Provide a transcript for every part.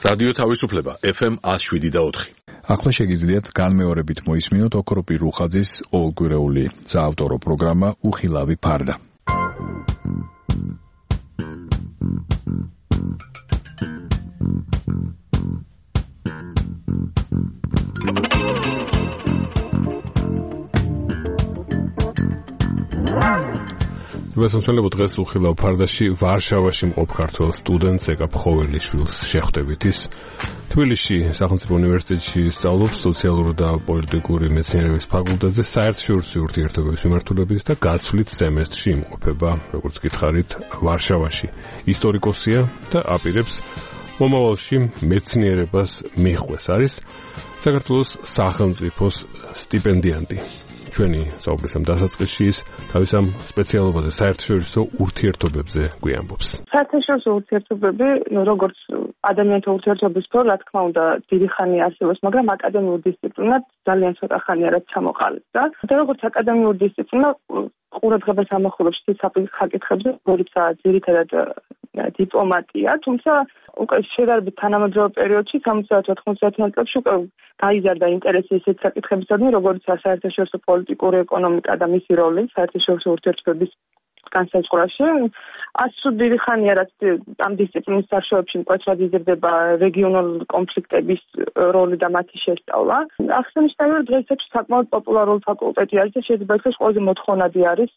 რადიო თავისუფლება FM 107.4. ახლა შეგიძლიათ განმეორებით მოისმინოთ ოქროპირ რუხაძის ყოველკვირეული საავტორო პროგრამა უხილავი ფარდა. მოსამსვლელობ დღეს უხილავ ფარდაში ვარშავაში მყოფ ქართველ სტუდენტს ეკა ფხოველიშვილს შეხვდებით. ის თბილისში სახელმწიფო უნივერსიტეტში სწავლობს სოციალური და პოლიტიკური მეცნიერების ფაკულტეტზე საერთაშორისო ურთიერთობების მიმართულებით და გაცვლით სემესტრში იმყოფება, როგორც გითხარით, ვარშავაში. ისტორიკოსია და აპირებს მომავალში მეცნიერებას მიხვდეს. არის საქართველოს სახელმწიფოს სტიპენდიანტი. ჩვენი საუბრის ამ დასაწყისში ის თავის ამ სპეციალობაზე საერთაშორისო ურთიერთობებზე გვიამბობს. საერთაშორისო ურთიერთობები, როგორც ადამიანთა ურთიერთობის სფერო, რა თქმა უნდა, დიდი ხანი არსებობს, მაგრამ აკადემიურ დისციპლინად ძალიან ცოტა ხანია რაც ჩამოყალიბდა. და როგორც აკადემიურ დისციპლინა ყურადღებას ამახვილებს საკითხებზე, როდესაც ძირითადად დიპლომატია, თუმცა უკვე შედარებით თანამედროვე პერიოდში 70-80-იან წლებში უკვე გაიზარდა ინტერესი ისეთ საკითხებისადმი, როგორც საერთაშორისო პოლიტიკური ეკონომიკა და მისი როლი საერთაშორისო ურთიერთობების განსაზღვრაში. ასუ დიდი ხანია რაც ამ დისციპლინის საშუალებებში მკვეთრად იზრდება რეგიონალური კონფლიქტების როლი და მათი შესწავლა. აღსანიშნავია, რომ დღეისათვის საკმაოდ პოპულარული ფაკულტეტი არის და შეიძლება ითქვას ყველაზე მოთხოვნადი არის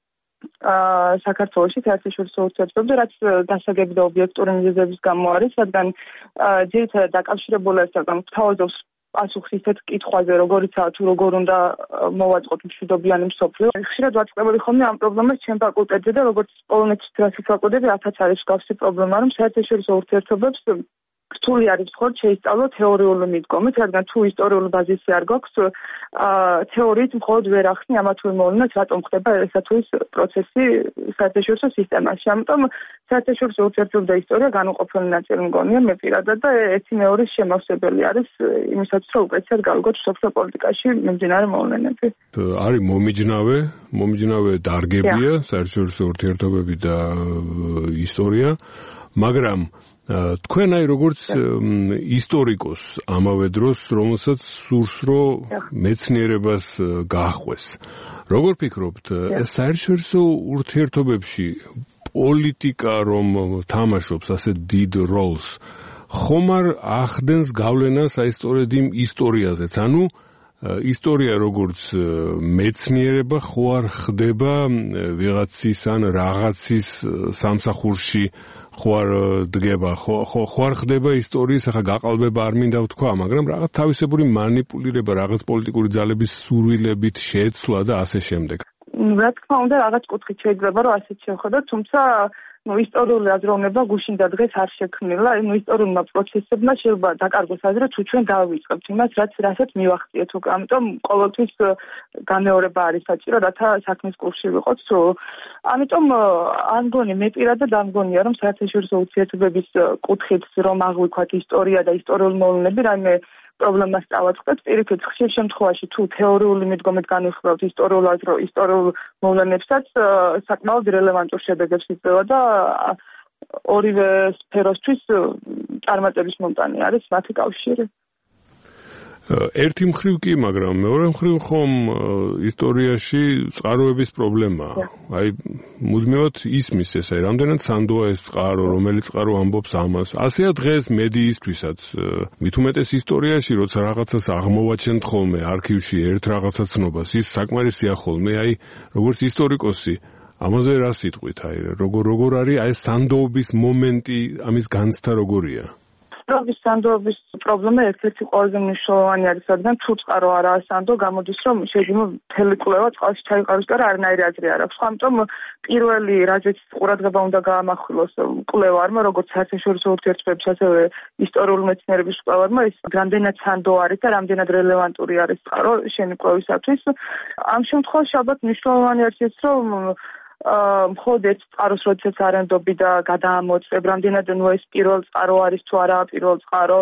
საქართველოში საერთაშორისო ურთიერთობებზე, რაც დასაგები და ობიექტური მიზეზების გამო არის, რადგან ძირითადად დაკავშირებული არის თავადობს პასუხს ისეთ კითხვაზე, როგორიცაა თუ როგორ უნდა მოვაწყოთ მშვიდობიანი მსოფლიო. ხშირად ვაწყდები ხოლმე ამ პრობლემას ჩემ ფაკულტეტზე და როგორც პოლონეთის დრასის ფაკულტეტი, რათაც არის მსგავსი პრობლემა, რომ საერთაშორისო ურთიერთობებს რთული არის მხოლოდ შეისწავლო თეორიული მიდგომით, რადგან თუ ისტორიული ბაზისი არ გვაქვს, თეორიით მხოლოდ ვერ ახსნი ამა თუ იმ მოვლენას, რატომ ხდება ესა თუ ის პროცესი საერთაშორისო სისტემაში. ამიტომ საერთაშორისო ურთიერთობები და ისტორია განუყოფელი ნაწილი მგონია მე პირადად და ერთი მეორის შემავსებელი არის იმისათვის, რომ უკეთესად გავიგოთ მსოფლიო პოლიტიკაში მიმდინარე მოვლენები. არის მომიჯნავე დარგებია საერთაშორისო ურთიერთობები და ისტორია, მაგრამ თქვენ აი როგორც ისტორიკოს ამავე დროს, რომელსაც სურს რომ მეცნიერებას გაახვეს. როგორ ფიქრობთ, საერთაშორისო ურთიერთობებში პოლიტიკა რომ თამაშობს ასე დიდ როლს, ხომ არ ახდენს გავლენას აი სწორედ იმ ისტორიაზეც? ანუ ისტორია როგორც მეცნიერება ხო არ ხდება ვიღაცის ან რაღაცის სამსახურში, ხო არ დგება, ხო არ ხდება ისტორიის, ახლა გაყალბება არ მინდა ვთქვა, მაგრამ რაღაც თავისებური მანიპულირება, რაღაც პოლიტიკური ძალების სურვილებით შეეცვლა და ასე შემდეგ. რა თქმა უნდა, რაღაც კუთხით შეიძლება რომ ასეც შეხედოთ, თუმცა ისტორიული აზროვნება გუშინ და დღეს არ შექმნილა. ისტორიულმა პროცესებმა შეიძლება დაკარგოს აზრი, თუ ჩვენ დავივიწყებთ იმას, რასაც მივახციეთ უკვე. ამიტომ ყოველთვის გამეორება არის საჭირო, რათა საქმის კურსში ვიყოთ სრულ. ამიტომ არ მგონი, მე პირადად არ მგონია, რომ საერთაშორისო ურთიერთობების კუთხით რომ აღვიქვათ ისტორია და ისტორიული მოვლენები, რაიმე პრობლემას წავაწყდეთ. პირიქით, ხშირ შემთხვევაში თუ თეორიული მიდგომით განვიხილავთ ისტორიულ მოვლენებსაც, საკმაოდ რელევანტურ შედეგებს იძლევა და ორივე სფეროსთვის წარმატების მომტანი არის მათი კავშირი. ერთი მხრივ კი, მაგრამ მეორე მხრივ ხომ ისტორიაში წყაროების პრობლემაა. აი, მუდმივად ისმის ეს, აი, რამდენად სანდოა ეს წყარო, რომელი წყარო ამბობს ამას. ასეა დღეს მედიისთვისაც, მით უმეტეს ისტორიაში, როცა რაღაცას აღმოვაჩენთ ხოლმე არქივში ერთ რაღაცას ცნობას, ის საკმარისია ხოლმე, აი, როგორც ისტორიკოსი, ამაზე რა სიტყვით, აი, როგორ არის აი სანდოობის მომენტი, ამის განცდა როგორია? სანდოობის პრობლემა ერთ-ერთი ყველაზე მნიშვნელოვანი არის, რადგან თუ წყარო არაა სანდო, გამოდის რომ შეიძლება მთელი კვლევა წყალში ჩაიყაროს და არანაირი აზრი არ აქვს. ამიტომ პირველი რაზეც ყურადღება უნდა გაამახვილოს კვლევარმა, როგორც საერთაშორისო ურთიერთობების, ასევე ისტორიული მეცნიერების კვლევარმა, ის რამდენად სანდო არის და რამდენად რელევანტური არის წყარო შენი კვლევისათვის. ამ შემთხვევაში ალბათ მნიშვნელოვანი არის ის, რომ მხოლოდ ერთ წყაროს როდესაც არენდობი და გადაამოწებ, რამდენად ეს პირველ წყარო არის თუ არაა პირველ წყარო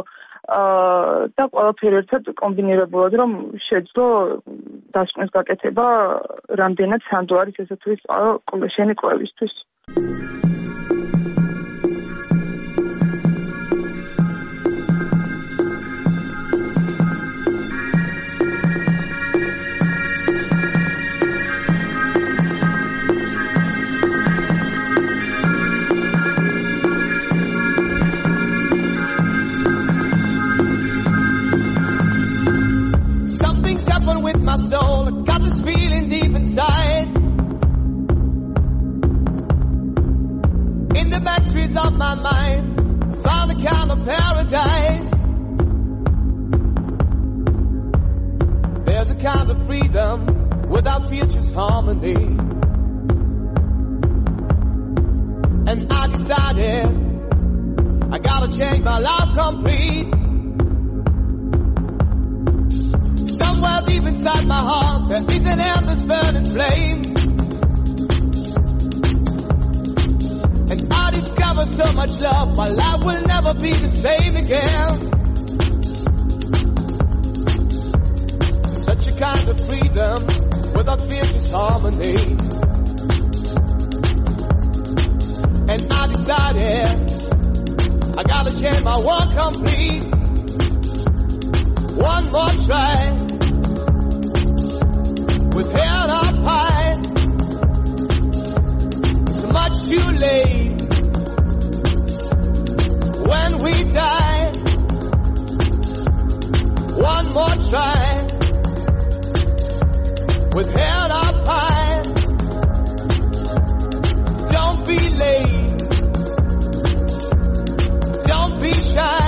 და ყველაფერი ერთად კომბინირებულად რომ შეძლო დასკვნის გაკეთება, რამდენად სანდო არის ესე თუ ის წყარო შენი კვლევისთვის. kind of paradise. There's a kind of freedom without fear, just harmony. And I decided I gotta change my life complete. Somewhere deep inside my heart there is an endless burning flame. And I discovered so much love, my life will never be the same again. Such a kind of freedom without fear, just harmony. And I decided I gotta change my world complete. One more try, with head up high. It's much too late when we die. One more try, with head up high. Don't be late, don't be shy.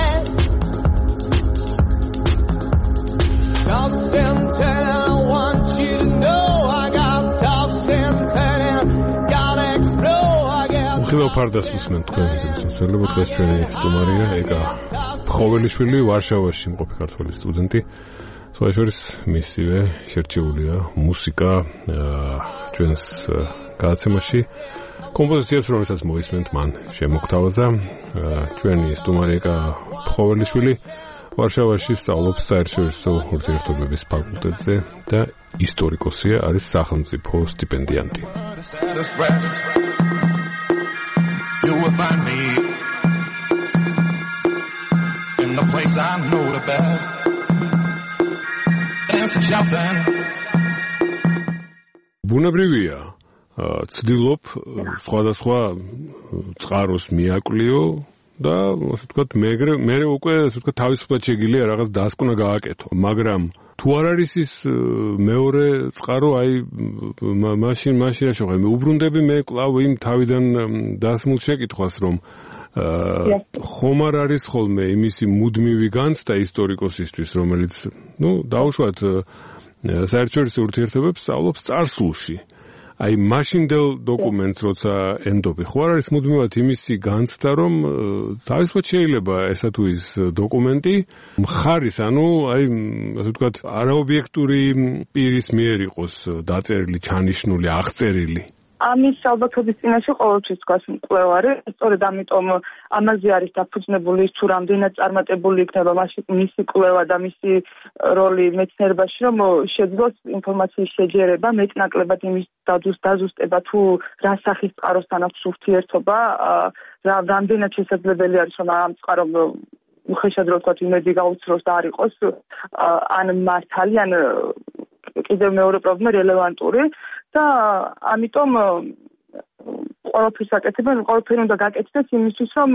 Toss and turn, I want you to know I got toss and turn, gotta explore, I got. უხილავ ფარდას უსმენთ თქვენი შესაძლებლობა. დღეს ჩვენი სტუმარია ეკა ფხოველიშვილი, ვარშავაში მყოფი ქართველი სტუდენტი. სხვა შორის მისივე შერჩეულია მუსიკა ჩვენს გადაცემაში. კომპოზიციებს, რომელსაც მოისმენთ, მან შემოგთავაზა. ჩვენი სტუმარი ეკა ფხოველიშვილი ვარშავაში სწავლობს საერთაშორისო ურთიერთობების ფაკულტეტზე და ისტორიკოსია, არის სახელმწიფო სტიპენდიანტი. You will find me in the place I know the best. Dancing, shouting. ბუნებრივია, ცდილობ სხვადასხვა წყაროს მიაკვლიო და ასე ვთქვათ, მე უკვე ასე ვთქვათ, თავისუფლად შეგიძლია რაღაც დასკვნა გააკეთო, მაგრამ თუ არ არის ის მეორე წყარო, აი მაშინ რა შეხვე, მე უბრუნდები მე კლავ იმ თავიდან დასმულ შეკითხვას, რომ ხომ არ არის ხოლმე იმისი მუდმივი განცდა ისტორიკოსისთვის, რომელიც, დაუშვათ, საერთაშორისო ურთიერთობებს სწავლობს წარსულში. აი მაშინდელ დოკუმენტს როცა ენდობი, ხო არ არის მუდმივად იმისი განცდა, რომ თავისუფლად შეიძლება ესა თუ ის დოკუმენტი მხარის, ანუ აი ასე ვთქვათ, არაობიექტური პირის მიერ იყოს დაწერილი, ჩანიშნული, აღწერილი. ამის ალბათობის წინაშე ყოველთვის დგას მკვლევარი, სწორედ ამიტომ ამაზე არის დაფუძნებული ის, თუ რამდენად წარმატებული იქნება მისი კვლევა და მისი როლი მეცნიერებაში, რომ შეძლოს ინფორმაციის შეჯერება, მეტნაკლებად იმის დაზუსტება, თუ რა სახის წყაროსთან აქვს ურთიერთობა, რამდენად შესაძლებელი არის, რომ ამ წყარომ უხეშად რო ვთქვათ, იმედი გაუცროს და არ იყოს ან მართალი, ან კიდევ მეორე პრობლემა რელევანტური და ამიტომ ყველაფერს აკეთებენ, ყველაფერი უნდა გაკეთდეს იმისთვის, რომ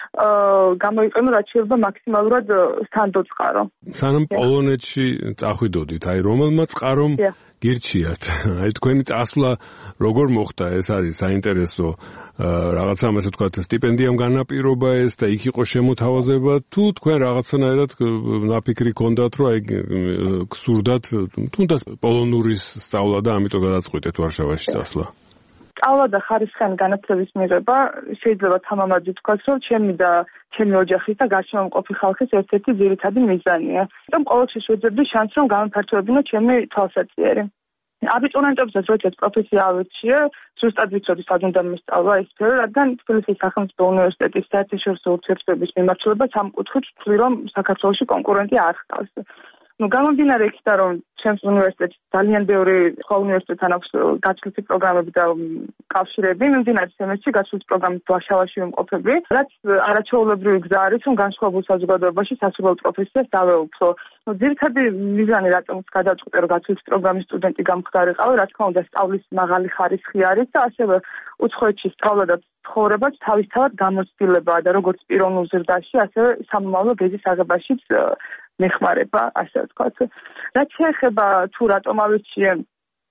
გამოიყენო რაც შეიძლება მაქსიმალურად სანდო წყარო. სანამ პოლონეთში წახვიდოდით, აი რომელმა წყარომ გირჩიათ? აი თქვენი წასვლა როგორ მოხდა? ეს არის საინტერესო რაღაცა, ასე ვთქვათ, სტიპენდიამ განაპირობა ეს და იქ იყო შემოთავაზება, თუ თქვენ რაღაცნაირად ნაფიქრი გქონდათ, რომ აი გსურდათ თუნდაც პოლონურის სწავლა და ამიტომ გადაწყვიტეთ ვარშავაში წასვლა? სწავლა და ხარისხიანი განათლების მიღება შეიძლება თამამად ვთქვათ, რომ ჩემი და ჩემი ოჯახის და გარშემო მყოფი ხალხის ერთ-ერთი ძირითადი მიზანია. ამიტომ ყოველთვის ვეძებდი შანსს, რომ გამოფართოებინო ჩემი თვალსაჩინო. აბიტურიენტებსაც როდესაც პროფესია ავირჩიე, ზუსტად ვიცოდი სად უნდა მისწავლა ეს სფერო, რადგან თბილისის სახელმწიფო უნივერსიტეტის საერთაშორისო ურთიერთობების მიმართულება ამ კუთხით ვთვლი, რომ საქართველოში კონკურენტი არ ჰყავს. გამომდინარე იქიდან, რომ ჩემს უნივერსიტეტში ძალიან ბევრი სხვა უნივერსიტეტთან აქვს გაცვლითი პროგრამები და კავშირები, მიმდინარე სემესტრში გაცვლითი პროგრამით ვარშავაში ვიმყოფები, რაც არაჩვეულებრივი გზა არის, რომ განსხვავებულ საზოგადოებაში სასურველ პროფესიას დავეუფლო. ძირითადი მიზანი, რატომაც გადავწყვიტე, რომ გაცვლითი პროგრამის სტუდენტი გამხდარიყავი, რა თქმა უნდა, სწავლის მაღალი ხარისხი არის და ასევე უცხოეთში სწავლა და ცხოვრებაც თავისთავად გამოცდილებაა და როგორც პიროვნულ ზრდაში, ასევე სამომავლო გეზის აღებაშიც მეხმარება, ასე ვთქვათ. რაც შეეხება თუ რატომ ავირჩიე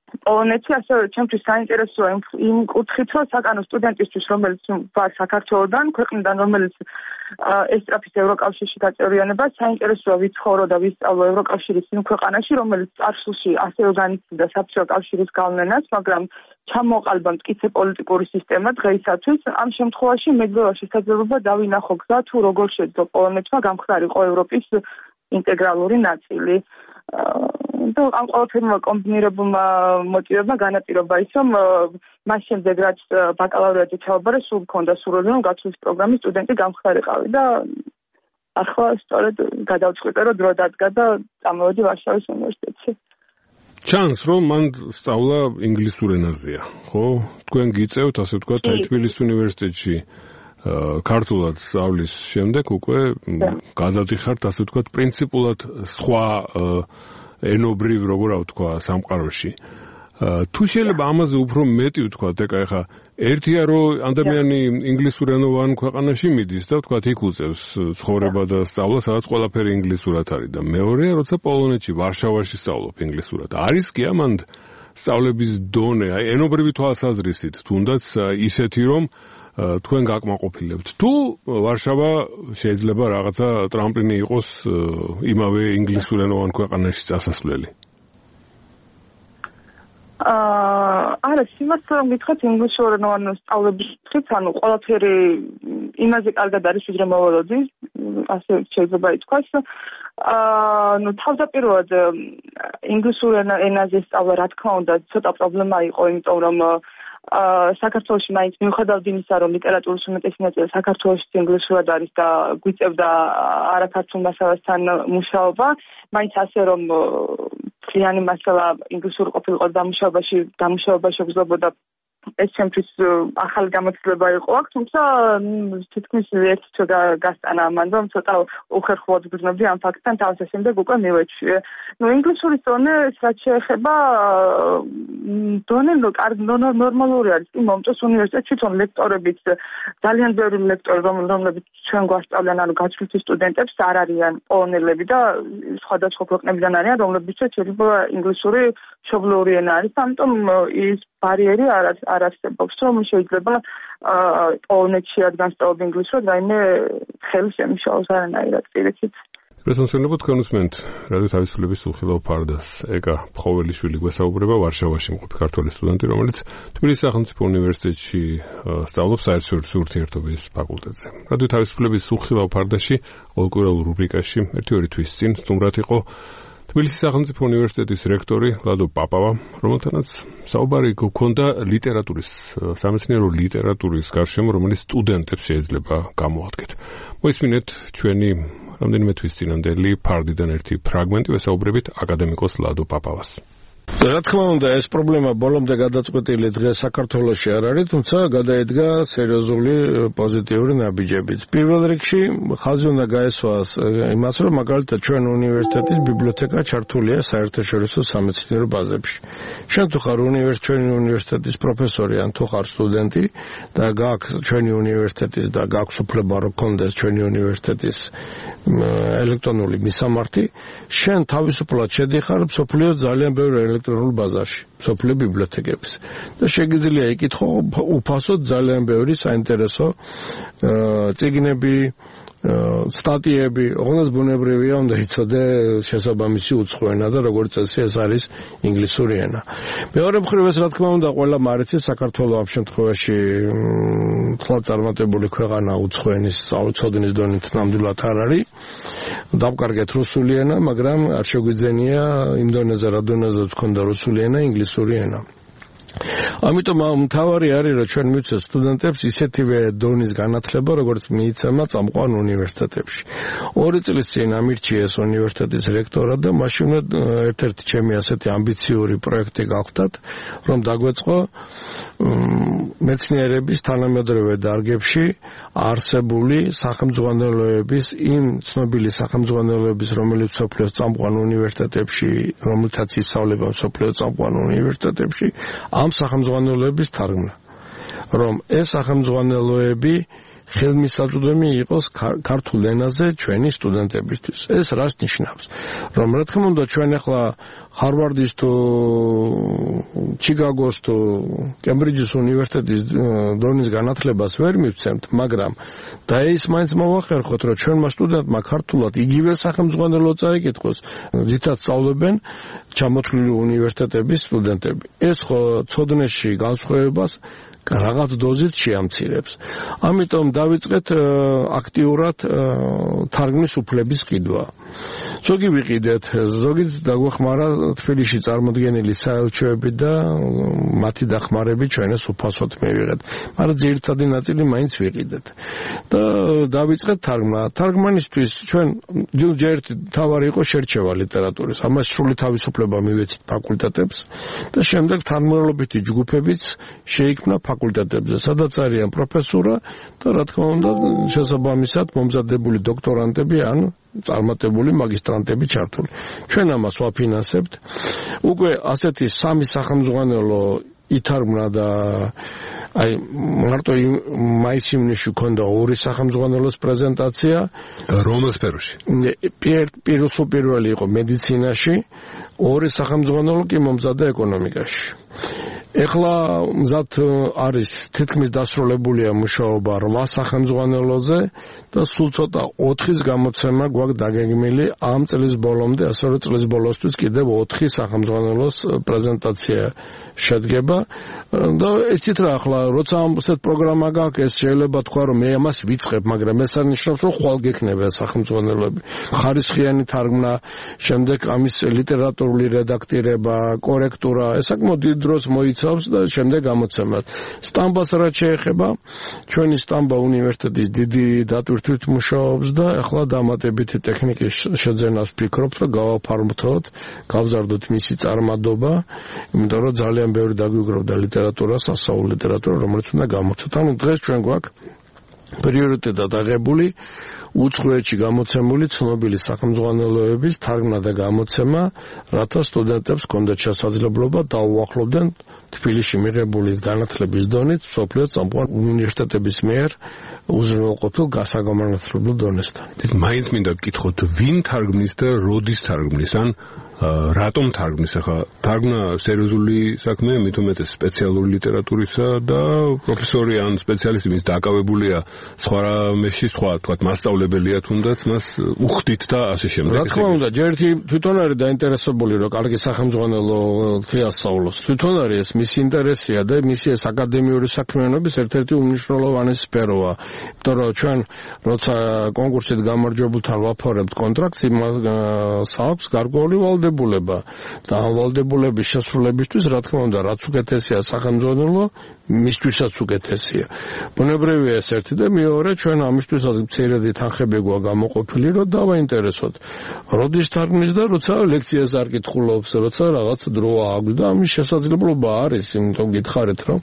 პოლონეთი ასევე ჩემთვის საინტერესოა იმ კუთხით, რომ საკანო სტუდენტისთვის, რომელიც ვარ საქართველოდან, ქვეყნიდან, რომელიც ესწრაფის ევროკავშირში გაწევრიანება, საინტერესოა ვიცხოვრო და ვისწავლო ევროკავშირის იმ ქვეყანაში, რომელიც წარსულში ასევე განიცდიდა საბჭოთა კავშირის გავლენას, მაგრამ ჩამოყალიბა მტკიცე პოლიტიკური სისტემა დღეისათვის. ამ შემთხვევაში მეძღვა შესაძლებლობა დავინახო გზა, თუ როგორ შეძლო პოლონეთმა გამხდარიყო ევროპის ინტეგრალური ნაწილი. და ამ ყველაფერმა კომბინირებულმა მოტივებმა განაპირობა ის, რომ მას შემდეგ რაც ბაკალავრიატზე ჩავაბარე, სულ მქონდა სურვილი, რომ გაცვლის პროგრამის სტუდენტი გამხდარიყავი და ახლა სწორედ გადავწყვიტე, რომ დრო დადგა და წამოვედი ვარშავის უნივერსიტეტში. ჩანს, რომ მან სწავლა ინგლისურ ენაზეა, ხო? თქვენ გიწევთ, ასე ვთქვათ, თბილისის უნივერსიტეტში ქართულად სწავლის შემდეგ უკვე გადადიხართ, ასე ვთქვათ, პრინციპულად სხვა ენობრივ, როგორ ვთქვა, სამყაროში. თუ შეიძლება ამაზე უფრო მეტი ვთქვათ, ეხა ერთია, რომ ადამიანი ინგლისურენოვან ქვეყანაში მიდის და ვთქვათ, იქ უწევს ცხოვრება და სწავლა, სადაც ყველაფერი ინგლისურად არის და მეორეა, როცა პოლონეთში, ვარშავაში სწავლობ ინგლისურად. არის კი ამან სწავლების დონე, აი ენობრივი თვალსაზრისით, თუნდაც ისეთი, რომ თქვენ გაკმაყოფილებთ. თუ ვარშავა შეიძლება რაღაცა ტრამპლინი იყოს იმავე ინგლისურენოვან ქვეყანაში წასასვლელი? არა, იმას რომ გითხრათ ინგლისურენოვან სწავლების ხით, ანუ ყველაფერი იმაზე კარგად არის, ვიდრე მოვალოდი, ასე შეიძლება ითქვას. ну თავდაპირველად ინგლისურ ენაზე სწავლა, რა თქმა უნდა, ცოტა პრობლემა იყო, იმიტომ რომ საქართველოში მაინც მიუხედავად იმისა, რომ ლიტერატურის უმეტესი ნაწილი საქართველოში ინგლისურად არის და გვიწევდა არაქართულ მასალასთან მუშაობა, მაინც ასე რომ მთლიანი მასალა ინგლისურ ყოფილიყო დამუშავებაში გრძელდებოდა ეს ჩემთვის ახალი გამოცდილება იყო აქ, თუმცა თითქმის ერთ თვე გასტანა ამან, რომ ცოტა უხერხულად ვგრძნობდი ამ ფაქტთან, თავის შემდეგ უკვე მივეჩვიე. ინგლისურის დონე, რაც შეეხება დონე ნორმალური არის, კი მომწონს უნივერსიტეტში თვითონ ლექტორებიც, ძალიან ბევრი ლექტორი, რომლებიც ჩვენ გვასწავლიან, ანუ გაცვლითი სტუდენტებს არ არიან პოლონელები და სხვადასხვა ქვეყნებიდან არიან, რომლებიცაც შეიძლება ინგლისური მშობლიური ენა არის, ამიტომ ის ბარიერი არ არსებობს, რომ შეიძლება პოლონეთში რადგან სწავლობ ინგლისურად, რაიმე ხელი შემიშაოს არანაირად პირიქით. პრესონსელებო თქვენ უსმენთ რადიო თავისუფლების უხილავ ფარდას. ეკა ფხოველიშვილი გვესაუბრება, ვარშავაში მყოფი ქართველი სტუდენტი, რომელიც თბილისის სახელმწიფო უნივერსიტეტში სწავლობს საერთაშორისო ურთიერთობების ფაკულტეტზე. რადიო თავისუფლების უხილავ ფარდაში ყოველკვირეულ რუბრიკაში 1-2 თვის წინ სტუმრად იყო თბილისის სახელმწიფო უნივერსიტეტის რექტორი ლადო პაპავა, რომელთანაც საუბარი გქონდა ლიტერატურის, სამეცნიერო ლიტერატურის გარშემო, რომელიც სტუდენტებს შეიძლება გამოადგეთ. მოისმინეთ ჩვენი რამდენიმე თვის წინანდელი ფარდიდან ერთი ფრაგმენტი, ვესაუბრებით აკადემიკოს ლადო პაპავას. რა თქმა უნდა, ეს პრობლემა ბოლომდე გადაწყვეტილი დღეს საქართველოში არ არის, თუმცა გადაედგა სერიოზული პოზიტიური ნაბიჯებით. პირველ რიგში ხაზი უნდა გაესვას იმას, რომ მაგალითად ჩვენ უნივერსიტეტის ბიბლიოთეკა ჩართულია საერთაშორისო სამეცნიერო ბაზებში. შენ თუ ხარ ჩვენი უნივერსიტეტის პროფესორი ან თუ ხარ სტუდენტი და გაქვს ჩვენი უნივერსიტეტის და გაქვს უფლება რომ გქონდეს ჩვენი უნივერსიტეტის ელექტრონული მისამართი, შენ თავისუფლად შედიხარ მსოფლიოს ძალიან ბევრ ელექტრონულ ბაზარში, მსოფლიო ბიბლიოთეკების. და შეგიძლია იკითხო უფასოდ ძალიან ბევრი საინტერესო წიგნები, სტატიები, ოღონდ ბუნებრივია უნდა იცოდე შესაბამისი უცხო ენა და როგორც წესი ეს არის ინგლისური ენა. მეორე მხრივ ეს რა თქმა უნდა ყველა მარიცის საქართველოს ამ შემთხვევაში თვალ წარმატებული ქვეყანა უცხო ენის წოდნის დონით ნამდვილად არ არის. დავკარგეთ რუსული ენა, მაგრამ არ შეგვიძენია იმ დონეზე რა დონეზეც ქონდა რუსული ენა, ინგლისური ენა. ამიტომ მთავარი არის რომ ჩვენ მივცეთ სტუდენტებს ისეთივე დონის განათლება, როგორც მიიცემა წამყვან უნივერსიტეტებში. 2 წლის წინ ამირჩიეს უნივერსიტეტის რექტორად და მაშინ ერთ-ერთი ჩემი ასეთი ამბიციური პროექტი გავხდათ, რომ დაგვეწყო მეცნიერების თანამედროვე დარგებში არსებული სახელმძღვანელოების, იმ ცნობილი სახელმძღვანელოების, რომელიც მსოფლიოს წამყვან უნივერსიტეტებში, რომელთაც ისწავლება მსოფლიოს წამყვან უნივერსიტეტებში, ამ სახელმძღვანელოების თარგმნა, რომ ეს სახელმძღვანელოები ხელმისაწვდომი იყოს ქართულ ენაზე ჩვენი სტუდენტებისთვის. ეს რას ნიშნავს? რომ რა თქმა უნდა ჩვენ ახლა ჰარვარდის თუ ჩიკაგოს თუ კემბრიჯის უნივერსიტეტის დონის განათლებას ვერ მივცემთ, მაგრამ და ის მაინც მოვახერხოთ, რომ ჩვენმა სტუდენტმა ქართულად იგივე სახელმძღვანელო წაიკითხოს, რითაც სწავლებენ ჩამოთვლილი უნივერსიტეტების სტუდენტები. ეს ხო ცოდნეში განსხვავებას რაღაც დოზით შეამცირებს. ამიტომ დავიწყეთ აქტიურად თარგმნის უფლების ყიდვა. ზოგი ვიყიდეთ, ზოგი დაგვეხმარა თბილისში წარმოდგენილი საელჩოები და მათი დახმარებით ჩვენს უფასოდ მივიღეთ. მაგრამ ძირითადი ნაწილი მაინც ვიყიდეთ. და დავიწყეთ თარგმნა. თარგმანისთვის ჩვენ ჯერ თავარი იყო შერჩევა ლიტერატურის. ამას სრული თავისუფლება მივეცით ფაკულტეტებს და შემდეგ თანმიმდევრობითი ჯგუფებიც შეიქმნა ფაკულტეტებზე, სადაც არიან პროფესურა და რა თქმა უნდა შესაბამისად მომზადებული დოქტორანტები ან წარმატებული მაგისტრანტები ჩართული. ჩვენ ამას ვაფინანსებთ. უკვე ასეთი სამი სახელმძღვანელო ითარგმნა და აი მარტო მაის-ივნისში ქონდა ორი სახელმძღვანელოს პრეზენტაცია. რომელ სფეროში? პირველი იყო მედიცინაში, ორი სახელმძღვანელო კი მომზადდა ეკონომიკაში. ეხლა მზად არის თითქმის დასრულებულია მუშაობა 8 სახელმძღვანელოზე და სულ ცოტა 4-ის გამოცემა გვაქვს დაგეგმილი ამ წლის ბოლომდე, ასეულე წლის ბოლოსთვის კიდევ 4 სახელმძღვანელოს პრეზენტაცია შედგება და იცით რა, ახლა როცა ასეთ პროგრამა გაქვს, ეს შეიძლება თქვა რომ მე ამას ვიწყებ, მაგრამ ეს არ ნიშნავს რომ ხვალ გექნება სახელმძღვანელოები. ხარისხიანი თარგმნა, შემდეგ ამის ლიტერატურული რედაქტირება, კორექტურა, ეს საკმაოდ დიდ დროს მოიცავს და შემდეგ გამოცემას. სტამბას რაც შეეხება, ჩვენი სტამბა უნივერსიტეტის დიდი დატვირთვით მუშაობს და ახლა დამატებითი ტექნიკის შეძენას ვფიქრობთ, რომ გავაფართოვოთ, გავზარდოთ მისი წარმადობა, იმიტომ რომ ძალიან ბევრი დაგვიგროვდა ლიტერატურა, სასწავლო ლიტერატურა, რომელიც უნდა გამოცოთ. ანუ დღეს ჩვენ გვაქვს პრიორიტეტად აღებული უცხოეთში გამოცემული ცნობილი სახელმძღვანელოების თარგმნა და გამოცემა, რათა სტუდენტებს ჰქონდათ შესაძლებლობა დაუახლოვდნენ თბილისში მიღებული განათლების დონით მსოფლიო წამყვან უნივერსიტეტების მიერ უზრუნველყოფილ გასაგანმანათლებლო დონესთან. მაინც მინდა გკითხოთ, ვინ თარგმნის და როდის თარგმნის, ან რატომ თარგმნის? ახლა თარგმნა სერიოზული საქმეა, მით უმეტეს სპეციალური ლიტერატურისა და პროფესორი ან სპეციალისტი, ვინც დაკავებულია სხვა რამეში, სხვა თქვათ მასწავლებელია თუნდაც, მას უხდით და ასე შემდეგ. რა თქმა უნდა, ჯერ თვითონ არის დაინტერესებული, რომ კარგი სახელმძღვანელო შეასწავლოს. თვითონ არის ეს მისი ინტერესია და მისი ეს აკადემიური საქმიანობის ერთ-ერთი უმნიშვნელოვანესი სფეროა. იმიტომ რომ ჩვენ როცა კონკურსით გამარჯვებულთან ვაფორებთ კონტრაქტს, იმას აქვს გარკვეული ვალდებულება და ამ ვალდებულების შესრულებისთვის, რა თქმა უნდა, რაც უკეთესია სახელმძღვანელო, მისთვისაც უკეთესია. ბუნებრივია ეს ერთი და მეორე, ჩვენ ამისთვისაც მცირედი თანხები გვაქვს გამოყოფილი, რომ დავაინტერესოთ. როდის თარგმნის და როცა ლექციას არ კითხულობს, როცა რაღაც დრო აქვს და ამის შესაძლებლობა არის, იმიტომ გითხარით, რომ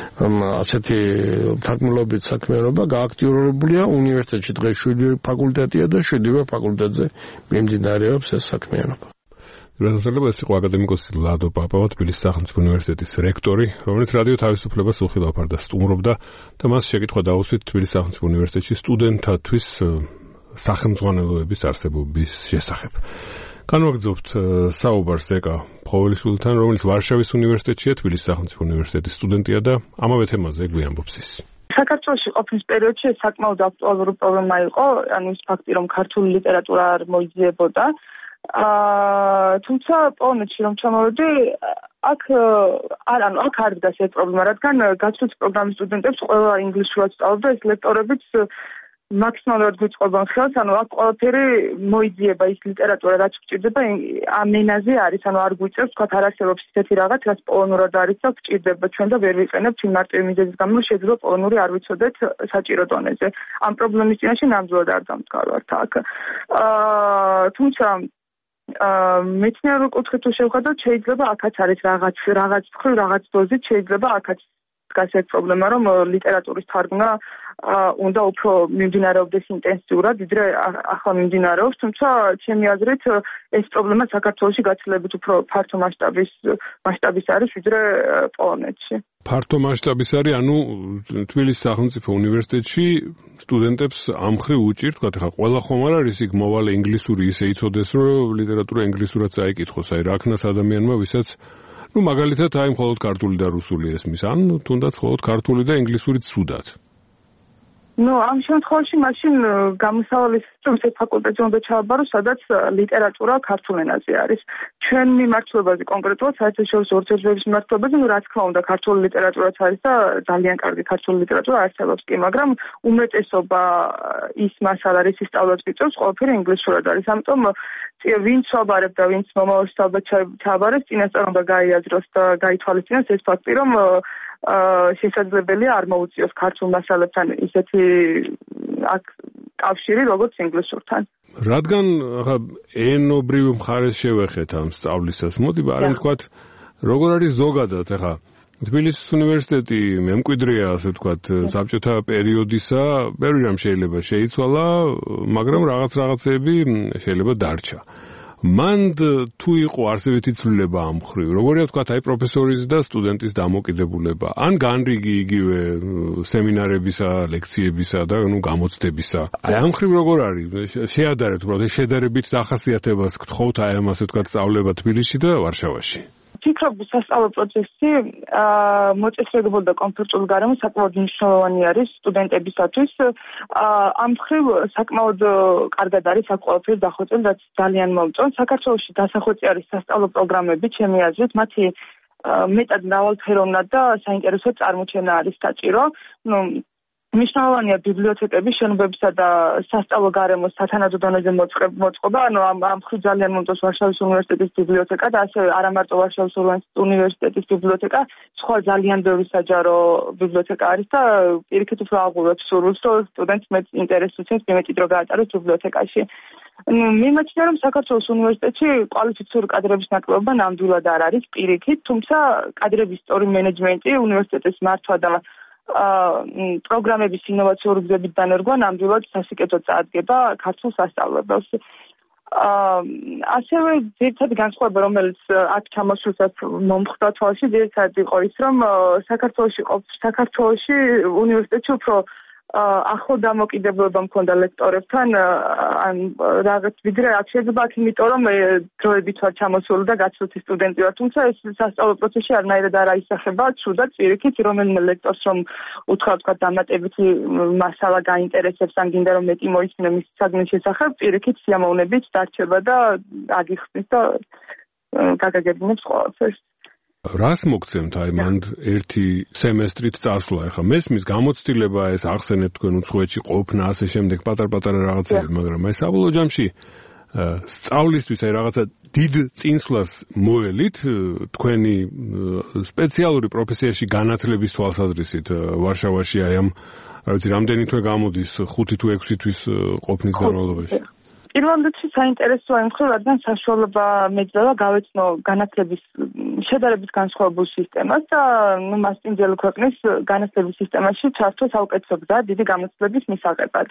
ასეთი თარგმნილობით საქმიანობა გააქტიურებულია უნივერსიტეტში. დღეს 7 ფაკულტეტია და 7 ფაკულტეტზე მიმდინარეობს ეს საქმიანობა. რადგან ეს იყო აკადემიკოსი ლადო პაპავა, თბილისის სახელმწიფო უნივერსიტეტის რექტორი, რომელიც რადიო თავისუფლებას უხილავ და სტუმრობდა და მას შეკითხვა დაუსვით თბილისის სახელმწიფო უნივერსიტეტში სტუდენტთათვის სახელმძღვანელოების არსებობის შესახებ. განვაგრძობთ საუბარს ეკა ფოველიშვილთან, რომელიც ვარშავის უნივერსიტეტშია, თბილისის სახელმწიფო უნივერსიტეტის სტუდენტია და ამავე თემაზე გვიამბობს ის. საქართველოში ყოფნის პერიოდში ეს საკმაოდ აქტუალური პრობლემა იყო, ანუ ის ფაქტი, რომ ქართული ლიტერატურა არ მოიძიებოდა. თუმცა პოლონეთში რომ ჩამოვედი, აქ არ დგას ეს პრობლემა, რადგან გაცვლით პროგრამის სტუდენტებს ყველა ინგლისურად სწავლობდა, ეს ლექტორებიც მაქსიმალურად გვიწყობენ ხელს, ანუ აქ ყველაფერი მოიძიება, ის ლიტერატურა რაც გვჭირდება ამ ენაზე არის, ანუ არ გვიწევს, თქვათ არ არსებობს ისეთი რაღაც, რაც პოლონურად არის და გვჭირდება ჩვენ და ვერ ვიყენებთ იმ მარტივი მიზეზის გამო, რომ შეიძლება პოლონური არ ვიცოდეთ საჭირო დონეზე. ამ პრობლემის წინაშე ნამდვილად არ დამდგარვართ აქ. თუმცა მეცნიერულ კუთხით თუ შევხედოთ, შეიძლება აქაც არის რაღაც მხრივ რაღაც დოზით შეიძლება აქაც დგას ეს პრობლემა, რომ ლიტერატურის თარგმნა უნდა უფრო მიმდინარეობდეს ინტენსიურად, ვიდრე ახლა მიმდინარეობს, თუმცა ჩემი აზრით ეს პრობლემა საქართველოში გაცილებით უფრო ფართო მასშტაბის არის, ვიდრე პოლონეთში. ფართო მასშტაბის არის, ანუ თბილისის სახელმწიფო უნივერსიტეტში სტუდენტებს ამ მხრივ უჭირთ, თქვათ, ხა ყველა ხომ არ არის იქ მოვალე ინგლისური ისე იცოდეს, რომ ლიტერატურა ინგლისურად წაიკითხოს, აი რა ქნას ადამიანმა, ვისაც მაგალითად აი მხოლოდ ქართული და რუსული ესმის, ან თუნდაც მხოლოდ ქართული და ინგლისური ცუდად. ამ შემთხვევაში მაშინ გამოსავალი რომ ეს ფაკულტეტი უნდა ჩააბარო, სადაც ლიტერატურა ქართულ ენაზე არის. ჩვენ მიმართულებაზე კონკრეტულად საერთაშორისო ურთიერთობების მიმართულებაზე, რა თქმა უნდა, ქართული ლიტერატურაც არის და ძალიან კარგი ქართული ლიტერატურა არსებობს კი, მაგრამ უმეტესობა ის მასალა, რის სწავლაც გიწევს, ყველაფერი ინგლისურად არის. ამიტომ ვინც ვაბარებ და ვინც მომავალ სწავლად ჩააბარებს, წინასწარ უნდა გაიაზროს და გაითვალისწინოს ეს ფაქტი, რომ შესაძლებელია არ მოუწიოს ქართულ მასალებთან ისეთი კავშირი, როგორც ინგლისურთან. რადგან ახლა ენობრივ მხარეს შევეხეთ ამ სწავლისას, მოდი ბარემ ვთქვათ, როგორ არის ზოგადად ახლა თბილისის უნივერსიტეტი მემკვიდრეა, ასე ვთქვათ, საბჭოთა პერიოდისა, ბევრი რამ შეიძლება შეიცვალა, მაგრამ რაღაცეები შეიძლება დარჩა. მან თუ იყო არსებითი ცვლილება ამ მხრივ, როგორია ვთქვათ, აი პროფესორის და სტუდენტის დამოკიდებულება, ან განრიგი იგივე სემინარებისა, ლექციებისა და გამოცდებისა. აი ამ მხრივ როგორ არის? შეადარეთ უბრალოდ შედარებით ახასიათებას გთხოვთ აი ამ ასე ვთქვათ სწავლება თბილისში და ვარშავაში. ფიქრობ, სასწავლო პროცესი მოწესრიგებულ და კომფორტულ გარემოს საკმაოდ მნიშვნელოვანი არის სტუდენტებისათვის. ამ მხრივ საკმაოდ კარგად არის აქ ყველაფერი დახვეწილი, რაც ძალიან მომწონს. საქართველოში დასახვეწი არის სასწავლო პროგრამები, ჩემი აზრით, მათი მეტად მრავალფეროვნად და საინტერესო წარმოჩენა არის საჭირო. მნიშვნელოვანია ბიბლიოთეკების შენობებისა და სასწავლო გარემოს სათანადო დონეზე მოწყობა, ამ მხრივ ძალიან მომწონს ვარშავის უნივერსიტეტის ბიბლიოთეკა და ასევე არა მარტო ვარშავის უნივერსიტეტის ბიბლიოთეკა, სხვა ძალიან ბევრი საჯარო ბიბლიოთეკა არის და პირიქით უფრო აღურვებს სურვილს, რომ სტუდენტს მეტ ინტერესს უცემს იმედი დრო გაატაროს ბიბლიოთეკაში. მიმაჩნია, რომ საქართველოს უნივერსიტეტში კვალიფიციური კადრების ნაკლებობა ნამდვილად არ არის პირიქით, თუმცა კადრების სწორი მენეჯმენტი, უნივერსიტეტის მართვა და პროგრამების ინოვაციური გზებით დანერგვა ნამდვილად სასიკეთოდ წარადგება ქართულ სასწავლებელს. ასევე ძირითადი განსხვავება, რომელიც აქ ჩამოსვლისას მომხდა თვალში, ძირითადად იყო ის, რომ საქართველოში უნივერსიტეტში უფრო ახლო დამოკიდებულება მქონდა ლექტორებთან, ან რაღაც ვიდრე აქ შეიძლება აქ იმიტომ, რომ დროებით ვარ ჩამოსული და გაცილებით სტუდენტი ვარ, თუმცა ეს სასწავლო პროცესში არანაირად არ აისახება, ცუდად პირიქით, რომელიმე ლექტორს რომ უთხრა თქვა დამატებითი მასალა გაინტერესებს, ან გინდა რომ მეტი მოისმინო მის საგნის შესახებ, პირიქით სიამოვნებით დარჩება და აგიხსნის და გაგაგებინებს ყველაფერს. რას მოგცემთ აი მანდ ერთი სემესტრით წასვლა, ახლა მესმის გამოცდილება ეს ახსენეთ თქვენ უცხოეთში ყოფნა, ასე შემდეგ პატარ-პატარა რაღაცები, მაგრამ აი საბოლოო ჯამში სწავლისთვის აი რაღაცა დიდ წინსვლას მოელით თქვენი სპეციალური პროფესიაში განათლების თვალსაზრისით ვარშავაში აი ამ რა ვიცი რამდენი თვე გამოდის 5 თუ 6 თვის ყოფნის განმავლობაში? პირველ რიგში საინტერესოა იმ მხრივ, რადგან საშუალება მეძლევა გავეცნო განათლების შედარებით განსხვავებულ სისტემას და მასპინძელი ქვეყნის განათლების სისტემაში ჩართვა საუკეთესო გზაა დიდი გამოცდილების მისაღებად.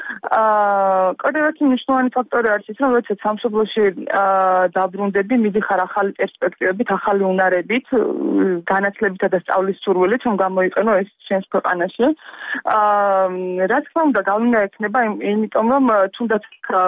კიდევ ერთი მნიშვნელოვანი ფაქტორი არის ის, რომ როდესაც სამშობლოში დაბრუნდები, მიდიხარ ახალი პერსპექტივებით, ახალი უნარებით, განათლებითა და სწავლის სურვილით, რომ გამოიყენო ეს ჩვენს ქვეყანაში. რა თქმა უნდა, გავლენა ექნება იმიტომ, რომ თუნდაც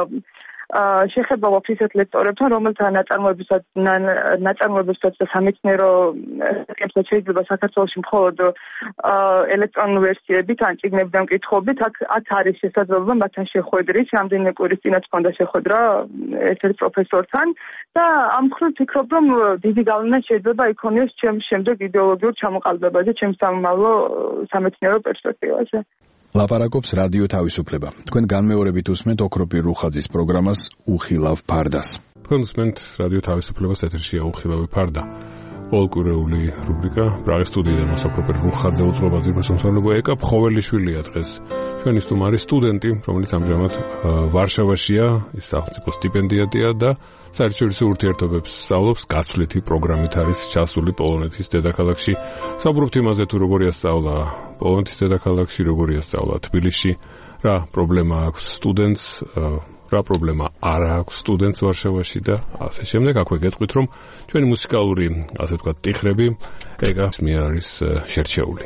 შეხება გვაქვს ისეთ ლექტორებთან, რომელთა ნაწარმოებებსაც და სამეცნიერო საკითხებს შეიძლება საქართველოში მხოლოდ ელექტრონული ვერსიებით ან წიგნებიდან მკითხობით, აქ არის შესაძლებლობა მათთან შეხვედრის, რამდენიმე კვირის წინათ ჰქონდა შეხვედრა ერთ-ერთ პროფესორთან და ამ მხრივ ვფიქრობ, რომ დიდი გავლენა შეიძლება იქონიოს ჩემს შემდეგ იდეოლოგიურ ჩამოყალიბებაზე, ჩემს სამომავლო სამეცნიერო პერსპექტივაზე. ლაპარაკობს რადიო თავისუფლება. თქვენ განმეორებით უსმენთ ოქროპირ რუხაძის პროგრამას უხილავ ფარდას. თქვენ უსმენთ რადიო თავისუფლებას, ეთერშია უხილავი ფარდა. პოლკურეული რუბრიკა. პრაღის სტუდიიდან ოქროპირ რუხაძე უწყობა ძირფესამსახურებო ეკა ფხოველიშვილია დღეს ჩვენი სტუმარი სტუდენტი, რომელიც ამჟამად ვარშავაშია, ის სახელმწიფო სტიპენდიატია და საერთაშორისო ურთიერთობებს სწავლობს, გაცვლითი პროგრამით არის ჩასული პოლონეთის დედაქალაქში. საუბრობთ იმაზე, თუ როგორია სწავლა პოლონეთის დედაქალაქში, როგორია სწავლა თბილისში, რა პრობლემა აქვს სტუდენტს, რა პრობლემა არ აქვს სტუდენტს ვარშავაში და ასე შემდეგ. აქვე გეტყვით, რომ ჩვენი მუსიკალური, ასე ვთქვათ, ტიხრები ეგა მე არის შერჩეული.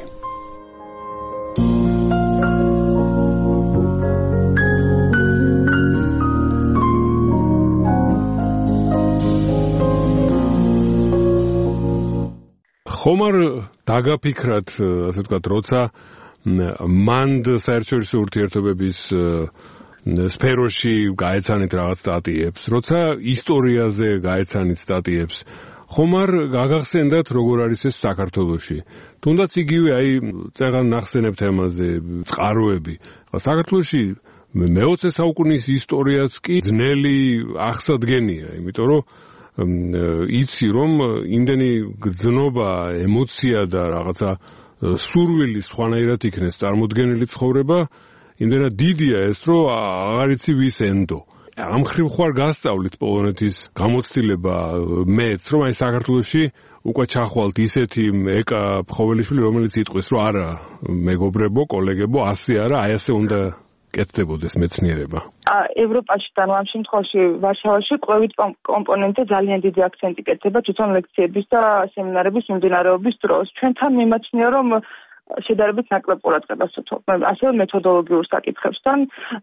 ხომ არ დაგაფიქრათ, ასე ვთქვათ, როცა მანდ საერთაშორისო ურთიერთობების სფეროში გაეცანით რაღაც სტატიებს, როცა ისტორიაზე გაეცანით სტატიებს, ხომ არ გაგახსენდათ როგორ არის ეს საქართველოში? თუნდაც იგივე აი წეღან ნახსენებ თემაზე წყაროები. საქართველოში მე-20 საუკუნის ისტორიაც კი ძნელი აღსადგენია, იმიტომ რომ იცი რომ იმდენი გრძნობა, ემოცია და რაღაცა სურვილი სხვანაირად იქნეს წარმოდგენილი ცხოვრება, იმდენად დიდია ეს, რომ აღარ იცი ვის ენდო. ამ ხრივ ხوار გასწავლით პოლონეთის გამოცდილება მეც, რომ აი საქართველოში უკვე ჩახვალთ ისეთი ეკა ფხოველიშვილი, რომელიც იტყვის, რომ არა, მეგობრებო, კოლეგებო, ასე არა, აი ასე უნდა კეთდებოდეს მეცნიერება. ევროპაში და ამ შემთხვევაში ვარშავაში კვლევით კომპონენტზე ძალიან დიდი აქცენტი კეთდება თვითონ ლექციების და სემინარების მიმდინარეობის დროს. ჩვენთან მიმაჩნია, რომ შედარებით ნაკლებ ყურადღებას უთმობ ასევე მეთოდოლოგიურ საკითხებსთან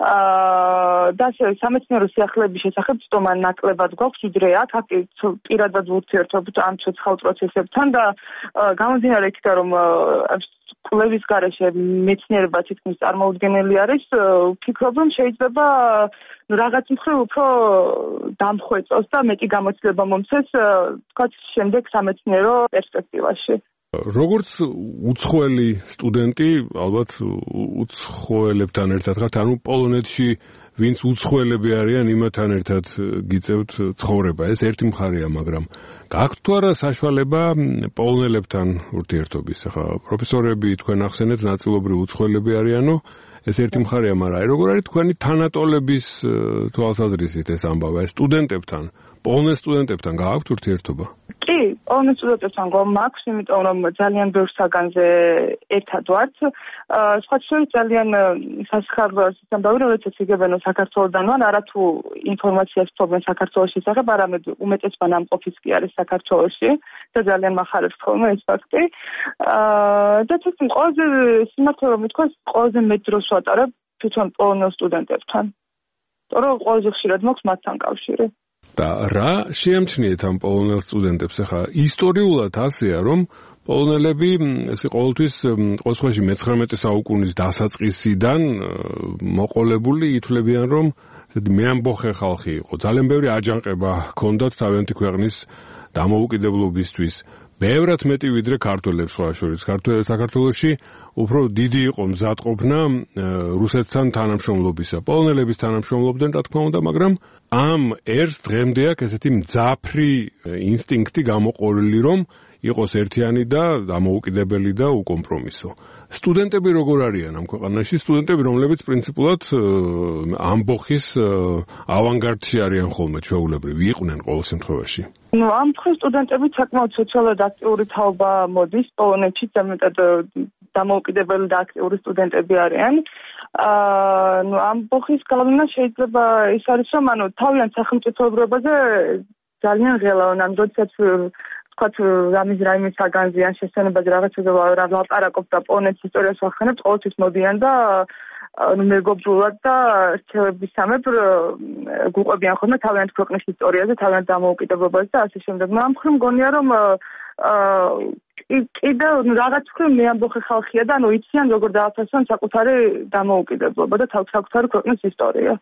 და სამეცნიერო სიახლეების შესახებ ცდომა ნაკლებად გვაქვს ვიდრე აქ პირადად ვურთიერთობთ ამ ცოცხალ პროცესებთან და გამომდინარე იქიდან რომ კვლევის გარეშე მეცნიერება თითქმის წარმოუდგენელი არის, ვფიქრობ, რომ შეიძლება რაღაც მხრივ უფრო დამხვეწოს და მეტი გამოცდილება მომცეს თქვათ შემდეგ სამეცნიერო პერსპექტივაში. როგორც უცხოელი სტუდენტი, ალბათ უცხოელებთან ერთად ხართ, ანუ პოლონეთში ვინც უცხოელები არიან, იმათთან ერთად გიწევთ ცხოვრება. ეს ერთი მხარეა, მაგრამ გაქვთ თუ არა საშუალება პოლონელებთან ურთიერთობის? ახლა პროფესორები თქვენ ახსენეთ, ნაწილობრივ უცხოელები არიანო, ეს ერთი მხარეა, მაგრამ აი როგორ არის თქვენი თანატოლების თვალსაზრისით ეს ამბავი? აი სტუდენტებთან, პოლონელ სტუდენტებთან გაქვთ ურთიერთობა? კი, პოლონელ სტუდენტებთან გვაქვს, იმიტომ რომ ძალიან ბევრ საგანზე ერთად ვართ. სხვა შორის ძალიან სასიხარულო ამბავი, როდესაც იგებენ საქართველოდან ვარ, არათუ ინფორმაციას ფლობენ საქართველოს შესახებ, არამედ უმეტეს ბანამყოფის კი არის საქართველოში და ძალიან მახარებს ხოლმე ეს ფაქტი. და თვითონ ყველაზე სიმართლე რომ ვთქვას, ყველაზე მეტ დროს ვატარებ თვითონ პოლონელ სტუდენტებთან. რომ ყველაზე ხშირად მაქვს მათთან კავშირი. და რა შეამჩნიეთ ამ პოლონელ სტუდენტებს? ახლა ისტორიულად ასეა, რომ პოლონელები ესე ყოველთვის ყოველში მე-19 საუკუნის დასაწყისიდან მოყოლებული ითვლებიან, რომ მეამბოხე ხალხი იყო. ძალიან ბევრი აჯანყება ჰქონდათ თავიანთი ქვეყნის დამოუკიდებლობისთვის. ბევრად მეტი ვიდრე ქართველებს სხვა შორის. საქართველოში უფრო დიდი იყო მზადყოფნა რუსეთთან თანამშრომლობისა. პოლონელების თანამშრომლობდნენ, რა თქმა უნდა, მაგრამ ამ ერს დღემდე აქვს ესეთი მძაფრი ინსტინქტი გამოყოლილი, რომ იყოს ერთიანი და დამოუკიდებელი და უკომპრომისო. სტუდენტები როგორ არიან ამ ქვეყანაში? სტუდენტები, რომლებიც პრინციპულად ამბოხის ავანგარდში არიან ხოლმე ჩვეულებრივი იყვნენ ყოველ შემთხვევაში. ამ მხრივ სტუდენტები საკმაოდ სოციალურად აქტიური თაობა მოდის პოლონეთში, მეტად დამოუკიდებელი და აქტიური სტუდენტები არიან. ამბოხის გავლენა შეიძლება ის არის, რომ თავიანთ სახელმწიფოებრიობაზე ძალიან ღელავენ, როდესაც თქვათ რაიმე საგანზე ან შესაძლებელად რაღაცაზე ვლაპარაკობ და პოლონეთის ისტორიას ვახსენებ, ყოველთვის მოდიან და მეგობრულად და რჩევებისამებრ გვუყვებიან ხოლმე თავიანთ ქვეყნის ისტორიაზე, თავიანთ დამოუკიდებლობაზე და ასე შემდეგ. ამ მხრივ მგონია, რომ კიდევ რაღაც მხრივ მეამბოხე ხალხია და იციან როგორ დააფასონ საკუთარი დამოუკიდებლობა და საკუთარი ქვეყნის ისტორია.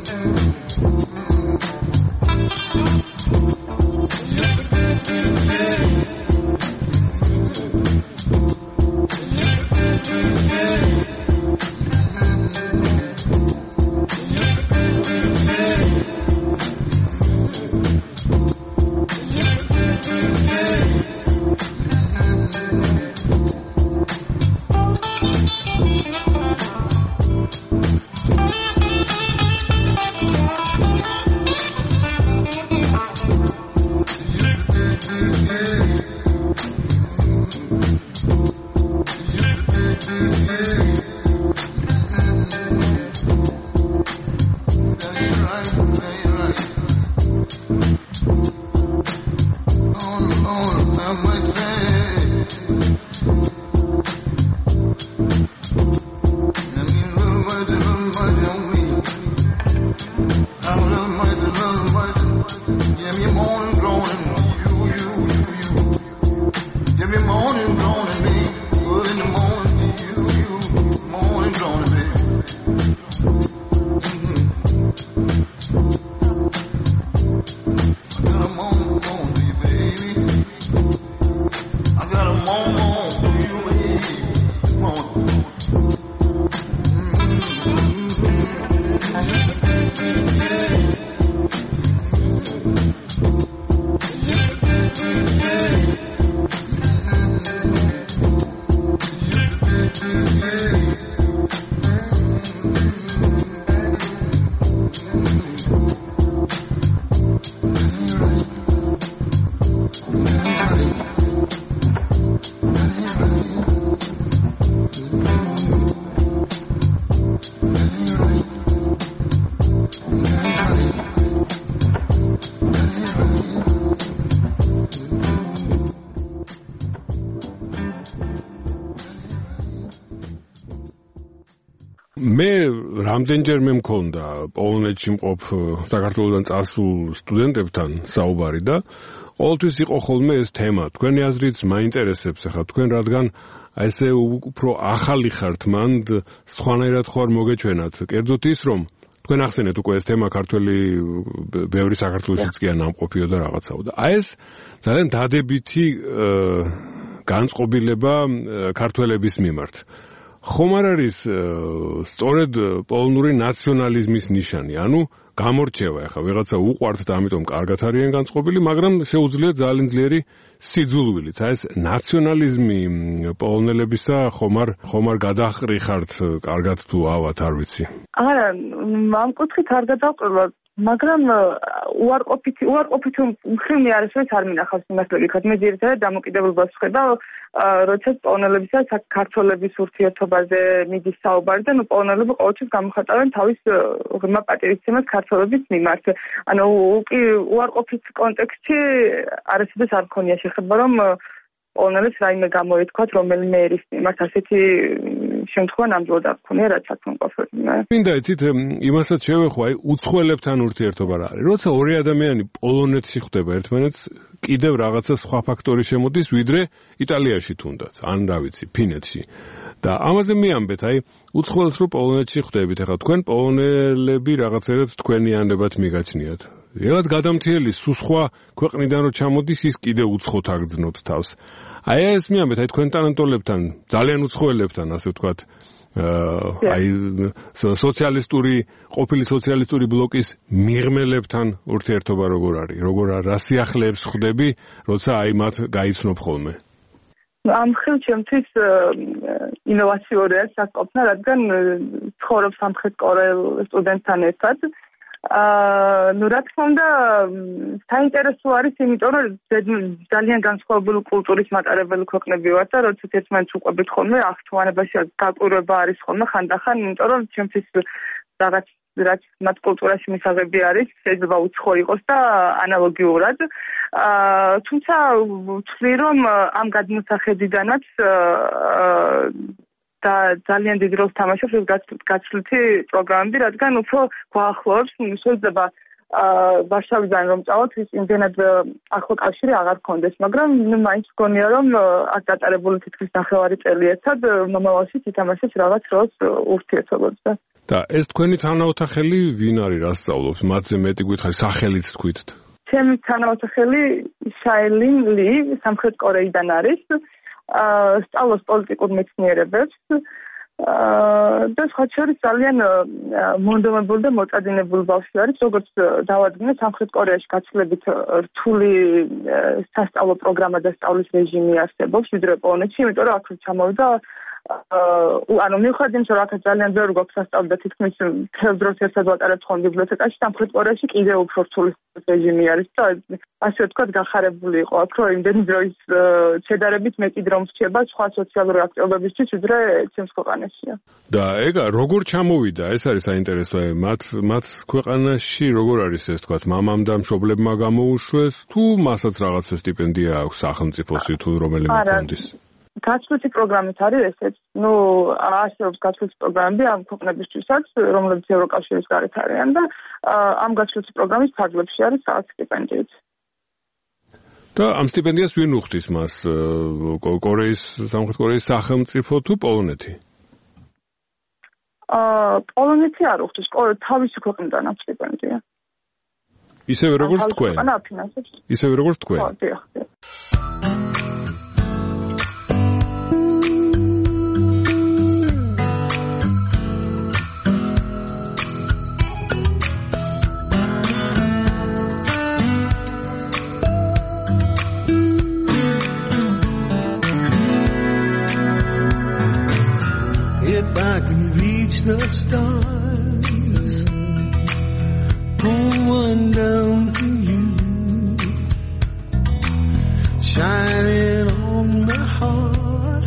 მე რამდენჯერმე მქონდა პოლონეთში მყოფ საქართველოსთან წასულ სტუდენტებთან საუბარი და ყოველთვის იყო ხოლმე ეს თემა. თქვენი აზრით მაინტერესებს ახლა თქვენ, რადგან ესე უფრო ახალი ხართ, მანდ სხვანაირად ხო არ მოგეჩვენათ. კერძოდ ის, რომ თქვენ ახსენეთ უკვე ეს თემა ქართველი ბევრი საქართველოშიც კი არ ნამყოფიო და რაღაცაო. და აი ეს ძალიან დადებითი განწყობილება ქართველების მიმართ. ხომ არ არის სწორედ პოლონური ნაციონალიზმის ნიშანი, ანუ გამორჩევა ახლა ვიღაცა უყვართ და ამიტომ კარგად არიან განწყობილი, მაგრამ შეუძლია ძალიან ძლიერი სიძულვილიც. აი ეს ნაციონალიზმი პოლონელებისა ხომ არ გადახრიხართ კარგად თუ ავად, არ ვიცი. არა, ამ კუთხით არ გადავყრილვარ, მაგრამ უარყოფითი მხრივ არის, რომ არ მინახავს იმას ლოგიკად. მე ძირითადად დამოკიდებულებას ვხედა, როცა პოლონელებისა და ქართველების ურთიერთობაზე მიდის საუბარი და პოლონელები ყოველთვის გამოხატავენ თავის ღრმა პატივისცემას ქართველების მიმართ. ანუ უარყოფით კონტექსტში არასოდეს არ მქონია შეხება, რომ პოლონელებს რაიმე გამოეთქვათ რომელიმე ერის მიმართ, ასეთი შემთხვევა ნამდვილად არ მქონია, რაც აქ მომყოფებია. მინდა იცით, იმასაც შევეხო, აი უცხოელებთან ურთიერთობა რა არის. როცა ორი ადამიანი პოლონეთში ხვდება ერთმანეთს, კიდევ რაღაცა სხვა ფაქტორი შემოდის, ვიდრე იტალიაში თუნდაც, ან რა ვიცი, ფინეთში. და ამაზე მიამბეთ, აი უცხოელს რო პოლონეთში ხვდებით, ახლა თქვენ პოლონელები რაღაცერად თქვენიანებად მიგაჩნიათ. რაღაც გადამთიელი სხვა ქვეყნიდან რო ჩამოდის, ის კიდევ უცხოთ აგრძნოთ თავს. აი ეს მიამბეთ, აი თქვენ ტალენტოლებთან, ძალიან უცხოელებთან, ასე ვთქვათ, აი ყოფილი სოციალისტური ბლოკის მიღმელებთან ურთიერთობა როგორ არის? რა სიახლეებს ხვდები, როცა აი მათ გაიცნობ ხოლმე? ამ ხილ ჩემთვის ინოვაციურია საკופნა, რადგან ცხოვრობ სამხრეთ კორეელ სტუდენტთან ერთად. რა თქმა უნდა, საინტერესო არის, იმიტომ რომ ძალიან განსხვავებული კულტურის მატარებელი ქვეყნები ვართ და როდესაც ერთმანეთს უყვებით ხოლმე, აღთვალებაში გაკვირვება არის ხოლმე ხანდახან, იმიტომ რომ ჩემთვის რაც მათ კულტურაში მისაღები არის, შეიძლება უცხო იყოს და ანალოგიურად. თუმცა ვთვლი, რომ ამ გადმოსახედიდანაც და ძალიან დიდ როლს თამაშობს ეს გაცვლითი პროგრამები, რადგან უფრო გვაახლოებს, შეიძლება ვარშავიდან რომ წავოთ, ის იმდენად ახლო კავშირი აღარ გქონდეს, მაგრამ მაინც მგონია, რომ აქ გატარებული თითქმის 9 წელი ერთად მომავალში ითამაშებს რაღაც როლს ურთიერთობებზე. და ეს თქვენი თანაოთახელი ვინ არის, რა სწავლობს? მათზე მეტი გითხარი, სახელიც თქვით. ჩემი თანაოთახელი შაილინ ლი სამხრეთ კორეიდან არის. სწავლობს პოლიტიკურ მეცნიერებებს. და სხვა შორის ძალიან მონდომებული და მოწადინებული ბავშვი არის, როგორც დავადგინე სამხრეთ კორეაში გაცილებით რთული სასწავლო პროგრამა და სწავლის რეჟიმი არსებობს ვიდრე პოლონეთში, იმიტომ რომ აქ ჩამოვიდა ანუ მიუხედავად იმისა, რომ აქ ძალიან ბევრი გვაქვს სასწავლო და თითქმის მთელ დროს ერთად ვატარებთ ხოლმე ბიბლიოთეკაში, სამხრეთ კორეაში კიდევ უფრო რთული რეჟიმი არის და ასე ვთქვათ გახარებული იყო აქ, რომ იმდენი დროის შედარებით მეტი დრო მრჩება სხვა სოციალური აქტივობებისთვის, ვიდრე ჩემს ქვეყანაშია. და ეგა როგორ ჩამოვიდა? ეს არის საინტერესო. მათ ქვეყანაში როგორ არის ეს ვთქვათ, მამამ და მშობლებმა გამოუშვეს თუ მასაც რაღაცა სტიპენდია აქვს სახელმწიფოსი თუ რომელიმე ფონდის? გაცვლითი პროგრამით არის ესეც. არსებობს გაცვლითი პროგრამები ამ ქვეყნებისთვისაც, რომლებიც ევროკავშირის გარეთ არიან და ამ გაცვლითი პროგრამის ფარგლებში არის რაღაც სტიპენდიით. და ამ სტიპენდიას ვინ უხდის მას? სამხრეთ კორეის სახელმწიფო თუ პოლონეთი? პოლონეთი არ უხდის, თავისი ქვეყნიდან აქვს სტიპენდია. ისევე როგორც თქვენ? ისევე როგორც თქვენ? ხო, დიახ. If I can reach the stars, pull one down to you, shining on my heart,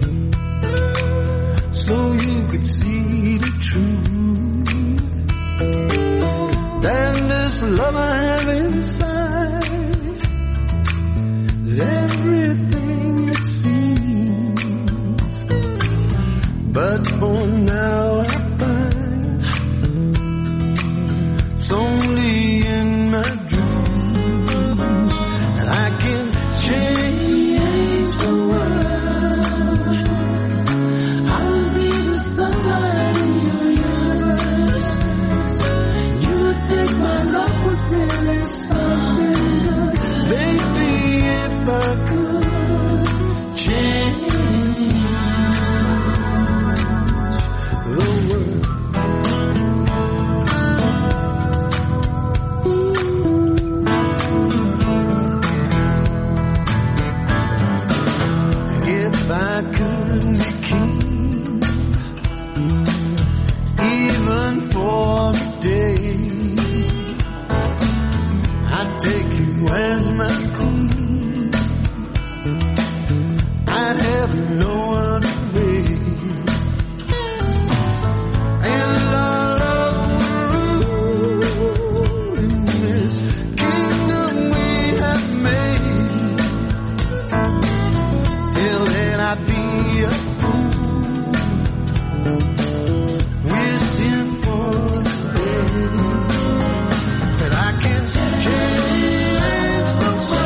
so you could see the truth. And this love I have inside is everything it seems. But for now I find it's only in my dreams that I can change the world. I'll be the sunlight in your universe. You would think my love was really something. Maybe if I could change the world. If I could be king, even for a day, I'd take you as my queen. I'd have no other way. And our love will rule in this kingdom we have made. Till then I'd be a fool, wishing for the day that I can change the world.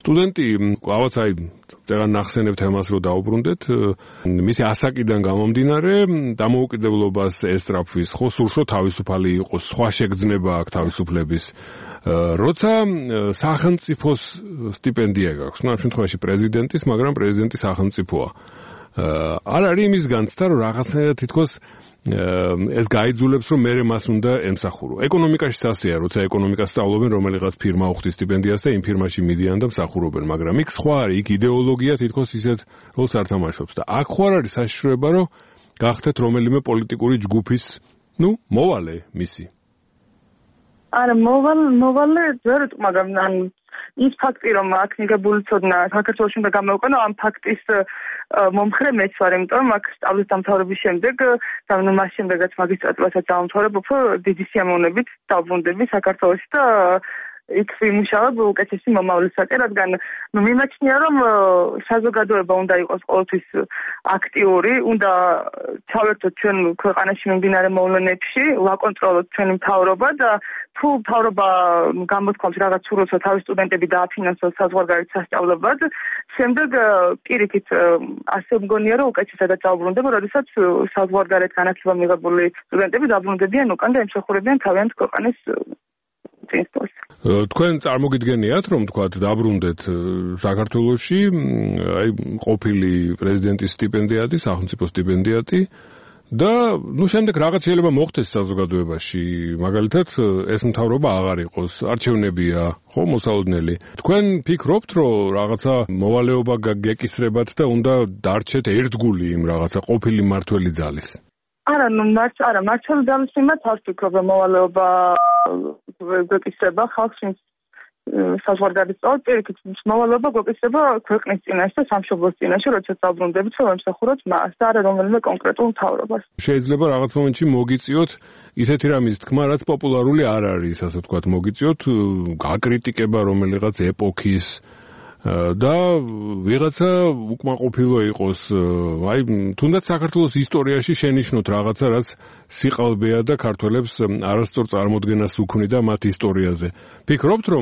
სტუდენტი ყავაც აი წეგან ნახსენებთ ამას რომ დაუბრუნდეთ მისი ასაკიდან გამომდინარე დამოუკიდებლობას ესწრაფვის ხო სურს რომ თავისუფალი იყოს სხვა შეგრძნება აქვს თავისუფლების როცა სახელმწიფოს სტიპენდია გაქვს ну ამ შემთხვევაში პრეზიდენტის მაგრამ პრეზიდენტი სახელმწიფოა არ არის იმის განცდა რომ რაღაცნაირად თითქოს ეს გაიძულებს რომ მერე მას უნდა ემსახურო. ეკონომიკაში სასეა, როცა ეკონომიკას სწავლობენ, რომელიღაც ფირმა უხდის სტიპენდიას და იმ ფირმაში მიდიან და მსახურობენ, მაგრამ იქ სხვა არის, იქ იდეოლოგია თითქოს ისეთ როლს არ თამაშობს და აქ ხო არ არის საშიშროება, რომ გახდეთ რომელიმე პოლიტიკური ჯგუფის, მოვალე მისი. არა, მოვალე ვერ ვიტყვი, მაგრამ ის ფაქტი, რომ აქ მიღებული ცოდნა საქართველოში უნდა გამოიყენო, ამ ფაქტის მომხრე მეც ვარ, იმიტომ რომ აქ სწავლის დამთავრების შემდეგ და მას შემდეგაც მაგისტრატურასაც დავამთავრებ, უფრო დიდი სიამოვნებით დავბრუნდები საქართველოში და იქ ვიმუშავებ უკეთესი მომავლისაკენ, რადგან მიმაჩნია, რომ საზოგადოება უნდა იყოს ყოველთვის აქტიური, უნდა ჩავერთოთ ჩვენ ქვეყანაში მიმდინარე მოვლენებში, ვაკონტროლოთ ჩვენი მთავრობა და თუ მთავრობა გამოთქვამს რაღაც სურვილს, რომ თავის სტუდენტები დააფინანსოს საზღვარგარეთ სასწავლებლად, შემდეგ პირიქით ასე მგონია, რომ უკეთესადაც დავბრუნდება, როდესაც საზღვარგარეთ განათლება მიღებული სტუდენტები დაბრუნდებიან უკან და ემსახურებიან თავიანთ ქვეყნის პრინციპს. თქვენ წარმოგიდგენიათ, რომ თქვათ დაბრუნდეთ საქართველოში, აი ყოფილი პრეზიდენტის სტიპენდიატი, სახელმწიფო სტიპენდიატი და შემდეგ რაღაც შეიძლება მოხდეს საზოგადოებაში, მაგალითად ეს მთავრობა აღარ იყოს, არჩევნებია, ხო, მოსალოდნელი. თქვენ ფიქრობთ, რომ რაღაცა მოვალეობა გეკისრებათ და უნდა დარჩეთ ერთგული იმ რაღაცა ყოფილი მმართველი ძალის? არა, მმართველი ძალის მიმართ არ ვფიქრობ, რომ მოვალეობა გვეკისრება ხალხს საზღვარგარეთ სწავლობთ, პირიქით მოვალეობა გვეკისრება ქვეყნის წინაშე და სამშობლოს წინაშე, როდესაც დავბრუნდებით, რომ ემსახუროთ მას და არა რომელიმე კონკრეტულ მთავრობას. შეიძლება რაღაც მომენტში მოგიწიოთ ისეთი რამის თქმა, რაც პოპულარული არ არის, ასე ვთქვათ, მოგიწიოთ გაკრიტიკება რომელიღაც ეპოქის და ვიღაცა უკმაყოფილო იყოს, აი, თუნდაც საქართველოს ისტორიაში შენიშნოთ რაღაცა, რაც სიყალბეა და ქართველებს არასწორ წარმოდგენას უქმნიდა მათ ისტორიაზე. ფიქრობთ, რომ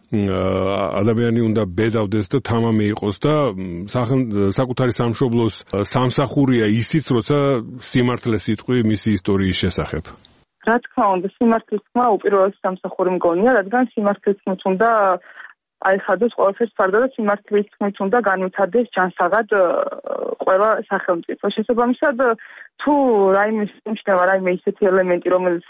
ადამიანი უნდა ბედავდეს და თამამი იყოს და საკუთარი სამშობლოს სამსახურია ისიც, როცა სიმართლეს იტყვი მისი ისტორიის შესახებ? რა თქმა უნდა, სიმართლის თქმა უპირველეს სამსახური მგონია, რადგან სიმართლის თქმით უნდა აიხადოს ყველაფერს ფარდა და სიმართლის თქმით უნდა განვითარდეს ჯანსაღად ყველა სახელმწიფო. შესაბამისად, თუ რაიმე შეიმჩნევა რაიმე ისეთი ელემენტი, რომელიც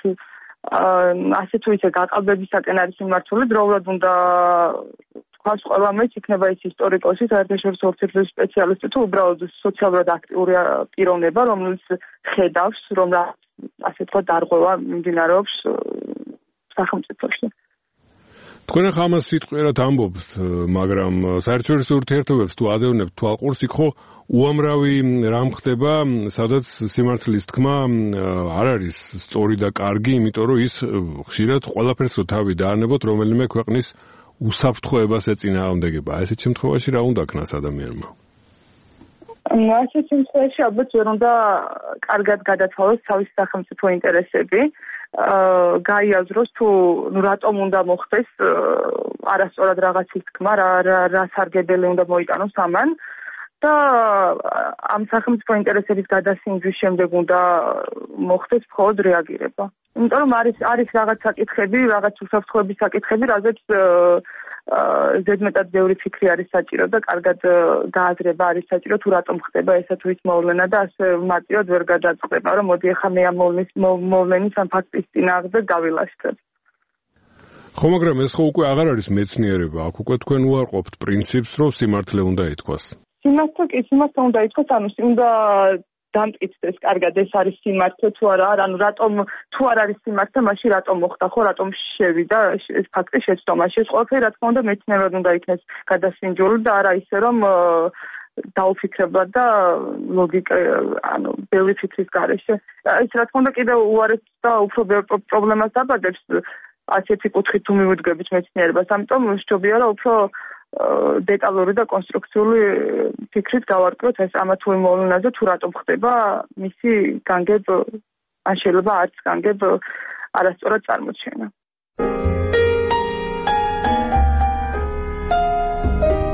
ასე თუ ისე გაყალბებისაკენ არის მიმართული, დროულად უნდა თქვას ყველა მეც იქნება ის ისტორიკოსი, საერთაშორისო ურთიერთობების სპეციალისტი თუ უბრალოდ სოციალურად აქტიური პიროვნება, რომელიც ხედავს, რომ ასე თქვა დარღვევა მიმდინარეობს სახელმწიფოში. თქვენ ახლა ამას სიტყვიერად ამბობთ, მაგრამ საერთაშორისო ურთიერთობებს თუ ადევნებთ თვალყურს, იქ ხო უამრავი რამ ხდება, სადაც სიმართლის თქმა არ არის სწორი და კარგი, იმიტომ რომ ის ხშირად ყველაფერს რო თავი დაანებოთ, რომელიმე ქვეყნის უსაფრთხოებას ეწინააღმდეგება. ესეთ შემთხვევაში რა უნდა ქნას ადამიანმა? ასეთ შემთხვევაში ალბათ ვერ უნდა კარგად გადაცვალოს თავის სახელმწიფო ინტერესები. გაიაზროს თუ რატომ უნდა მოხდეს არასწორად რაღაცის თქმა, რა სარგებელი უნდა მოიტანოს ამან და ამ სახელმწიფო ინტერესების გადასინჯვის შემდეგ უნდა მოხდეს მხოლოდ რეაგირება. იმიტომ რომ არის რაღაც საკითხები, რაღაც უსაფრთხოების საკითხები, რაზეც ზედმეტად ბევრი ფიქრი არის საჭირო და კარგად გააზრება არის საჭირო თუ რატომ ხდება ესა თუ ის მოვლენა და ასე მარტივად ვერ გადაწყდება, რომ მოდი ახლა მე ამ მოვლენის ამ ფაქტის წინააღმდეგ გავილაშქრებ. ხო, მაგრამ ეს ხო უკვე აღარ არის მეცნიერება, აქ უკვე თქვენ უარყოფთ პრინციპს, რომ სიმართლე უნდა ითქვას. სიმართლე უნდა ითქვას, უნდა დამტკიცდეს კარგად ეს არის სიმართლე თუ არა, ანუ რატომ თუ არ არის სიმართლე, მაშინ რატომ მოხდა, ხო, რატომ შევიდა ეს ფაქტი შეცდომაში. ეს ყველაფერი რა თქმა უნდა მეცნიერად უნდა იქნეს გადასინჯული და არა ისე რომ დაუფიქრებლად და ლოგიკა, ანუ ბევრი ფიქრის გარეშე. ეს რა თქმა უნდა კიდევ უარეს და უფრო ბევრ პრობლემას დაბადებს ასეთი კუთხით თუ მივუდგებით მეცნიერებას, ამიტომ ვსჯობია რომ უფრო დეტალური და კონსტრუქციული ფიქრით გავარკვიოთ ეს ამა თუ იმ მოვლენაზე თუ რატომ ხდება მისი განგებ ან შეიძლება არც განგებ არასწორად წარმოჩენა.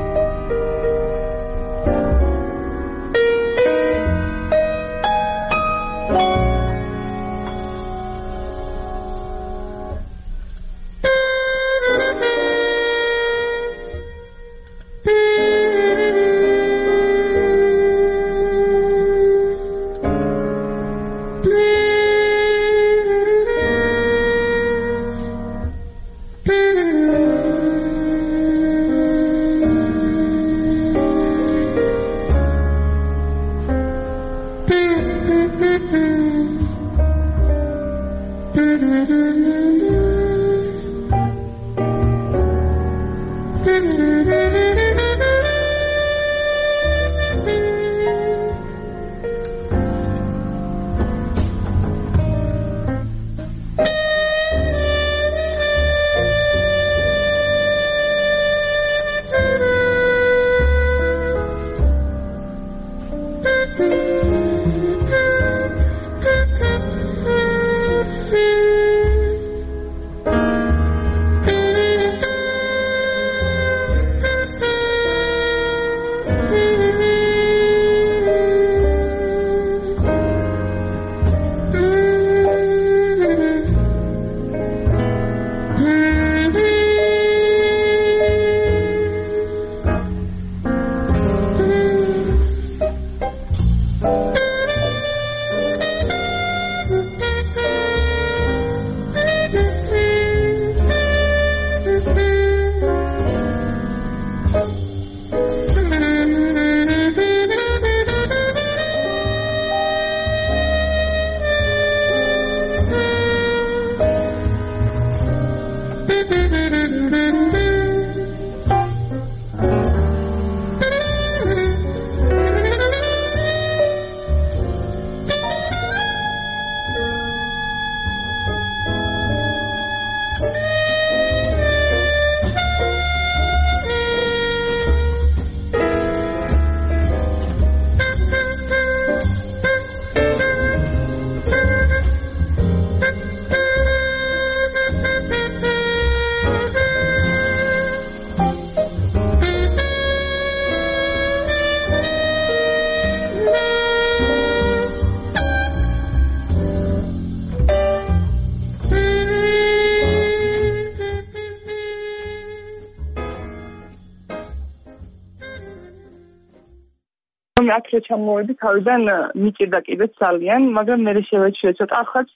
აქ ჩამოვედი თავიდან მიჭირდა კიდეც ძალიან, მაგრამ მე შევეჩვიე ცოტა ახაც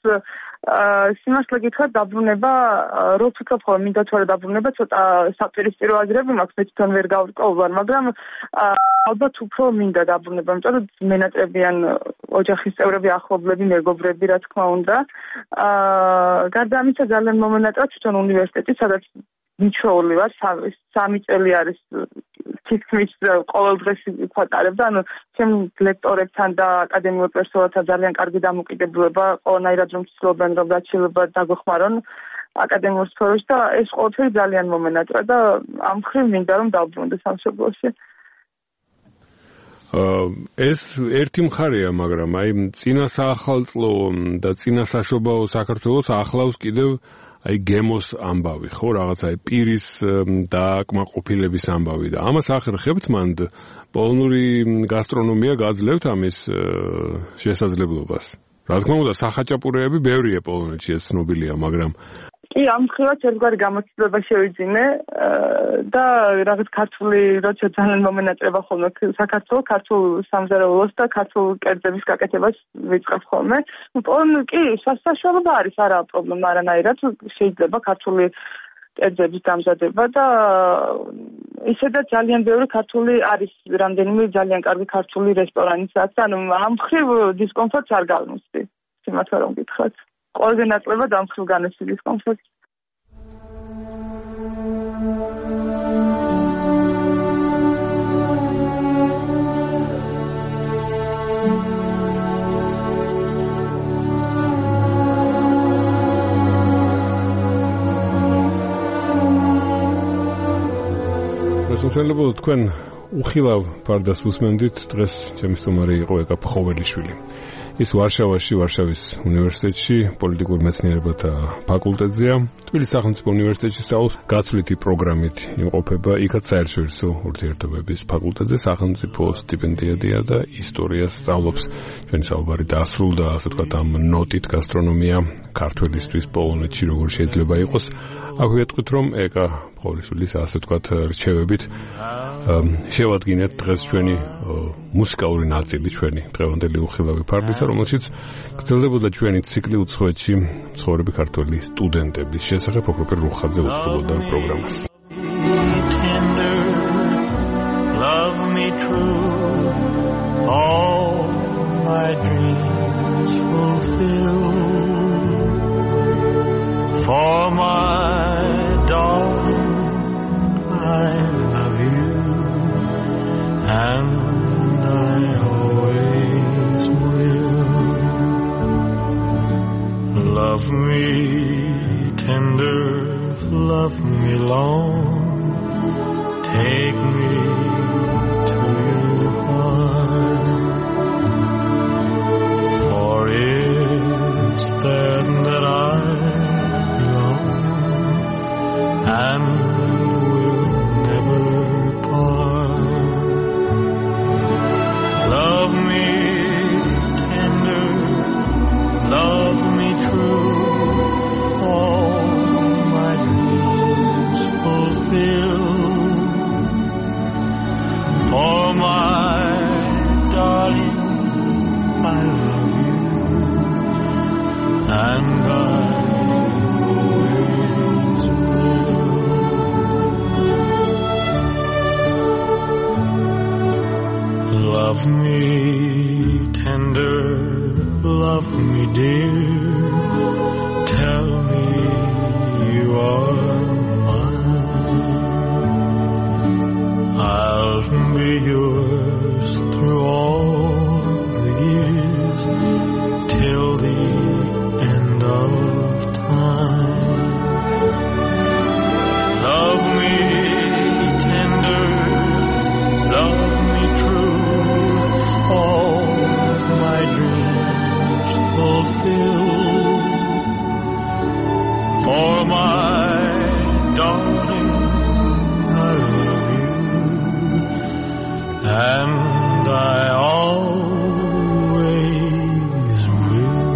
სიმართლე გითხრათ დაბრუნება რო ვფიქრობ ხოლმე მინდა თუ არა დაბრუნება ცოტა საპირისპირო აზრები მაქვს მე თვითონ ვერ გავყოლვარ, მაგრამ ალბათ უფრო მინდა დაბრუნება, იმიტომ რომ მენატრებიან ოჯახის წევრები, ახლობლები, მეგობრები, რა თქმა უნდა. გარდა ამისა ძალიან მომენატრა თვითონ უნივერსიტეტი, სადაც მიჩვეული ვარ, 3 წელი არის თითქმის ყოველ დღეს ვატარებ და ანუ ჩემ ლექტორებთან და აკადემიურ პერსონალთან ძალიან კარგი დამოკიდებულება, ყველანაირად რომ ცდილობენ რომ რაც შეიძლება დაგვეხმარონ აკადემიურ სფეროში და ეს ყველაფერი ძალიან მომენატრა და ამ მხრივ მინდა რომ დავბრუნდე სამშობლოში. ეს ერთი მხარეა, მაგრამ აი წინა საახალწლო და წინა საშობაო საქართველოს ახლავს კიდევ აი გემოს ამბავი, ხო, რაღაც აი პირის დააკმაყოფილების ამბავი და ამას ახერხებთ მანდ პოლონური გასტრონომია გაძლევთ ამის შესაძლებლობას. რა თქმა უნდა, სახაჭაპურეები ბევრია პოლონეთში, ეს ცნობილია, მაგრამ კი, ამ მხრივაც ერთგვარი გამოცდილება შევიძინე და რაღაც ქართული, როცა ძალიან მომენატრება ხოლმე საქართველოს, ქართულ სამზარეულოს და ქართულ კერძების გაკეთებას ვიწყებ ხოლმე. კი, საშუალება არის, არაა პრობლემა არანაირად, შეიძლება ქართული კერძების დამზადება და ისედაც ძალიან ბევრი ქართული არის, რამდენიმე ძალიან კარგი ქართული რესტორანიც აქვს, ანუ ამ მხრივ დისკომფორტს არ გავმოსდი, სიმართლე რომ გითხრათ. ყველაზე ნაკლებად ამ მხრივ განესწრების დისკომფორტს. მოსულელობო თქვენ უხილავ ფარდას უსმენდით, დღეს ჩემი სტუმარი იყო ეკა ფხოველიშვილი. ის ვარშავის უნივერსიტეტში პოლიტიკურ მეცნიერებათა ფაკულტეტზეა. თბილისის სახელმწიფო უნივერსიტეტში სწავლობს გაცვლითი პროგრამით იმყოფება, იქაც საერთაშორისო ურთიერთობების ფაკულტეტზე სახელმწიფო სტიპენდიადია და ისტორიას სწავლობს. ჩვენი საუბარი დაასრულდა, ასე ვთქვათ, ამ ნოტით გასტრონომია ქართველისთვის პოლონეთში როგორ შეიძლება იყოს. აქ ვიტყვით, რომ ეკა ფხოველიშვილის ასე ვთქვათ რჩევებით შევადგინეთ დღეს ჩვენი მუსიკალური ნაწილი, ჩვენი დღევანდელი უხილავი ფარდისა, რომელშიც გრძელდებოდა ჩვენი ციკლი უცხოეთში მცხოვრები ქართველი სტუდენტების შესახებ. ოქროპირ რუხაძე უწყობოდა პროგრამას. Love me true, all my dreams fulfill. For my darling, I love me to your heart, for it's there that I belong and will never part. Love me tender, love me true, all my dreams fulfill. For my darling, I love you, and I always will. Love me tender, love me dear, tell me you are mine. I'll be yours through all the years, till the end of time. Love me tender, love me true, all my dreams fulfill. For my darling, I love you, and I always will.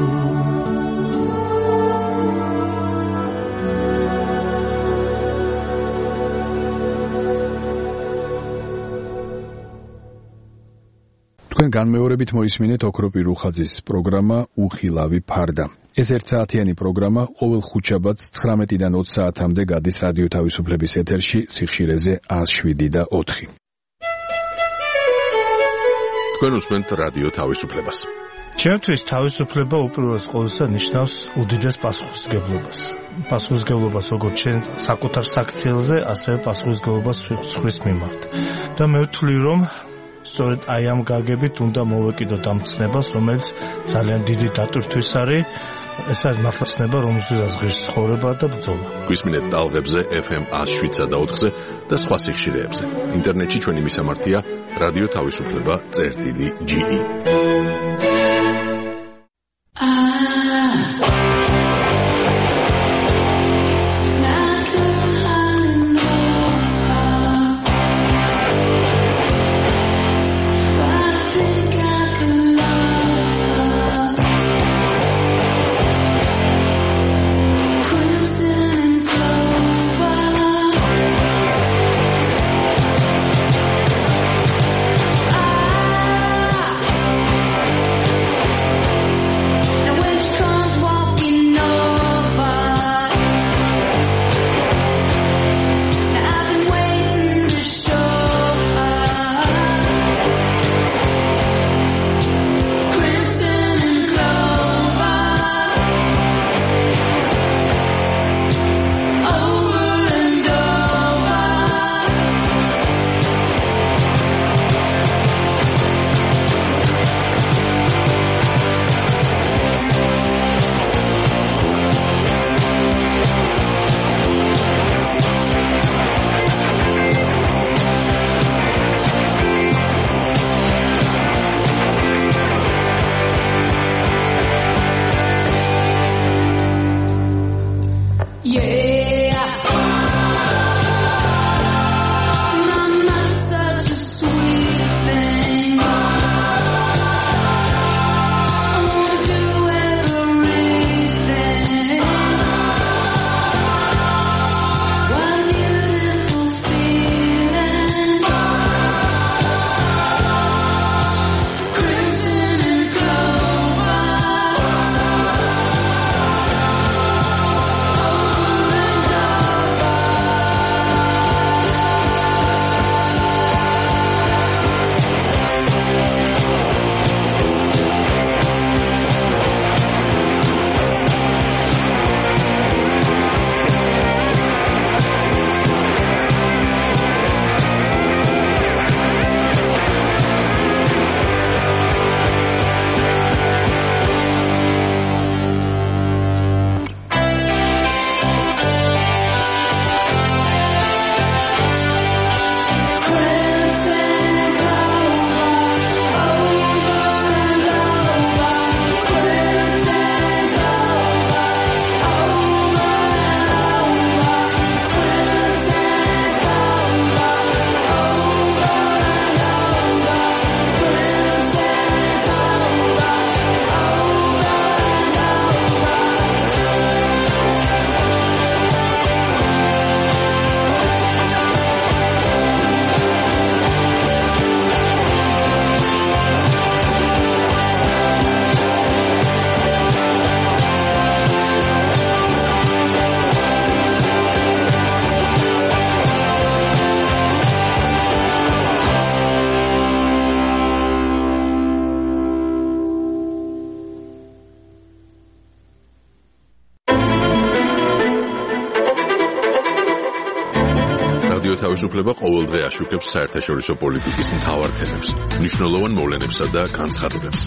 თქვენ განმეორებით მოისმინეთ ოქროპირ რუხაძის პროგრამა უხილავი ფარდა. ეს ერთსაათიანი პროგრამა ყოველ ხუთშაბათს 19-დან 20 საათამდე გადის რადიო თავისუფლების ეთერში სიხშირეზე 107.4. თქვენ უსმენთ რადიო თავისუფლებას. ჩემთვის თავისუფლება უპირველეს ყოვლისა ნიშნავს უდიდეს პასუხისმგებლობას. პასუხისმგებლობას როგორც ჩვენ საკუთარ საქციელზე, ასევე პასუხისმგებლობას სხვის მიმართ. და მე ვთვლი, რომ სწორედ აი ამ გაგებით უნდა მოვეკიდოთ ამ ცნებას, რომელიც ძალიან დიდი დატვირთვის არის. ეს არის მართლა ცნება, რომელსაც ღირს ცხოვრება და ბრძოლა. გვისმინეთ ტალღებზე FM 107.4-ზე და სხვა სიხშირეებზე. ინტერნეტში ჩვენი მისამართია რადიო თავისუფლება.ge. Now თავისუფლება ყოველდღე აშუქებს საერთაშორისო პოლიტიკის მთავარ თემებს, მნიშვნელოვან მოვლენებსა და განცხადებებს.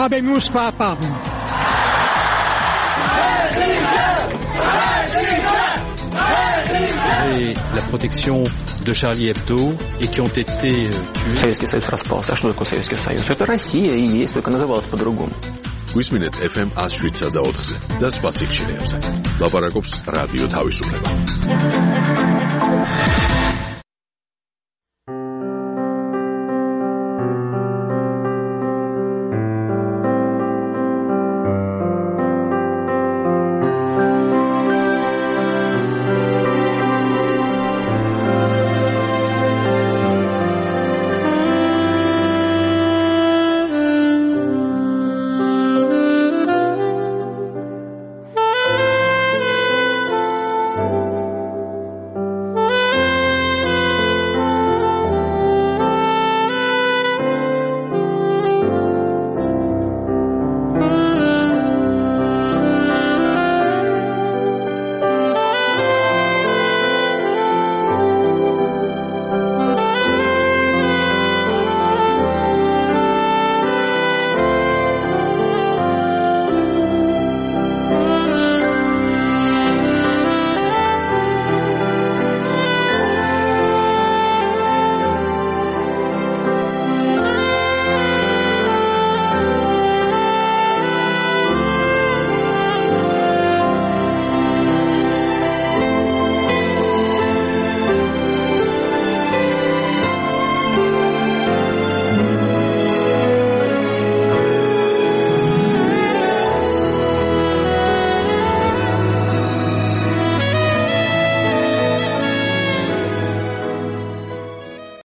Et la protection de Charlie Hebdo et qui ont été tués. Советский Союз распался. А что такое Советский Союз? Это Россия и есть, только называлась по-другому. გვისმინეთ FM 107.4-ზე და სხვა სიხშირეებზე. ლაპარაკობს რადიო თავისუფლება.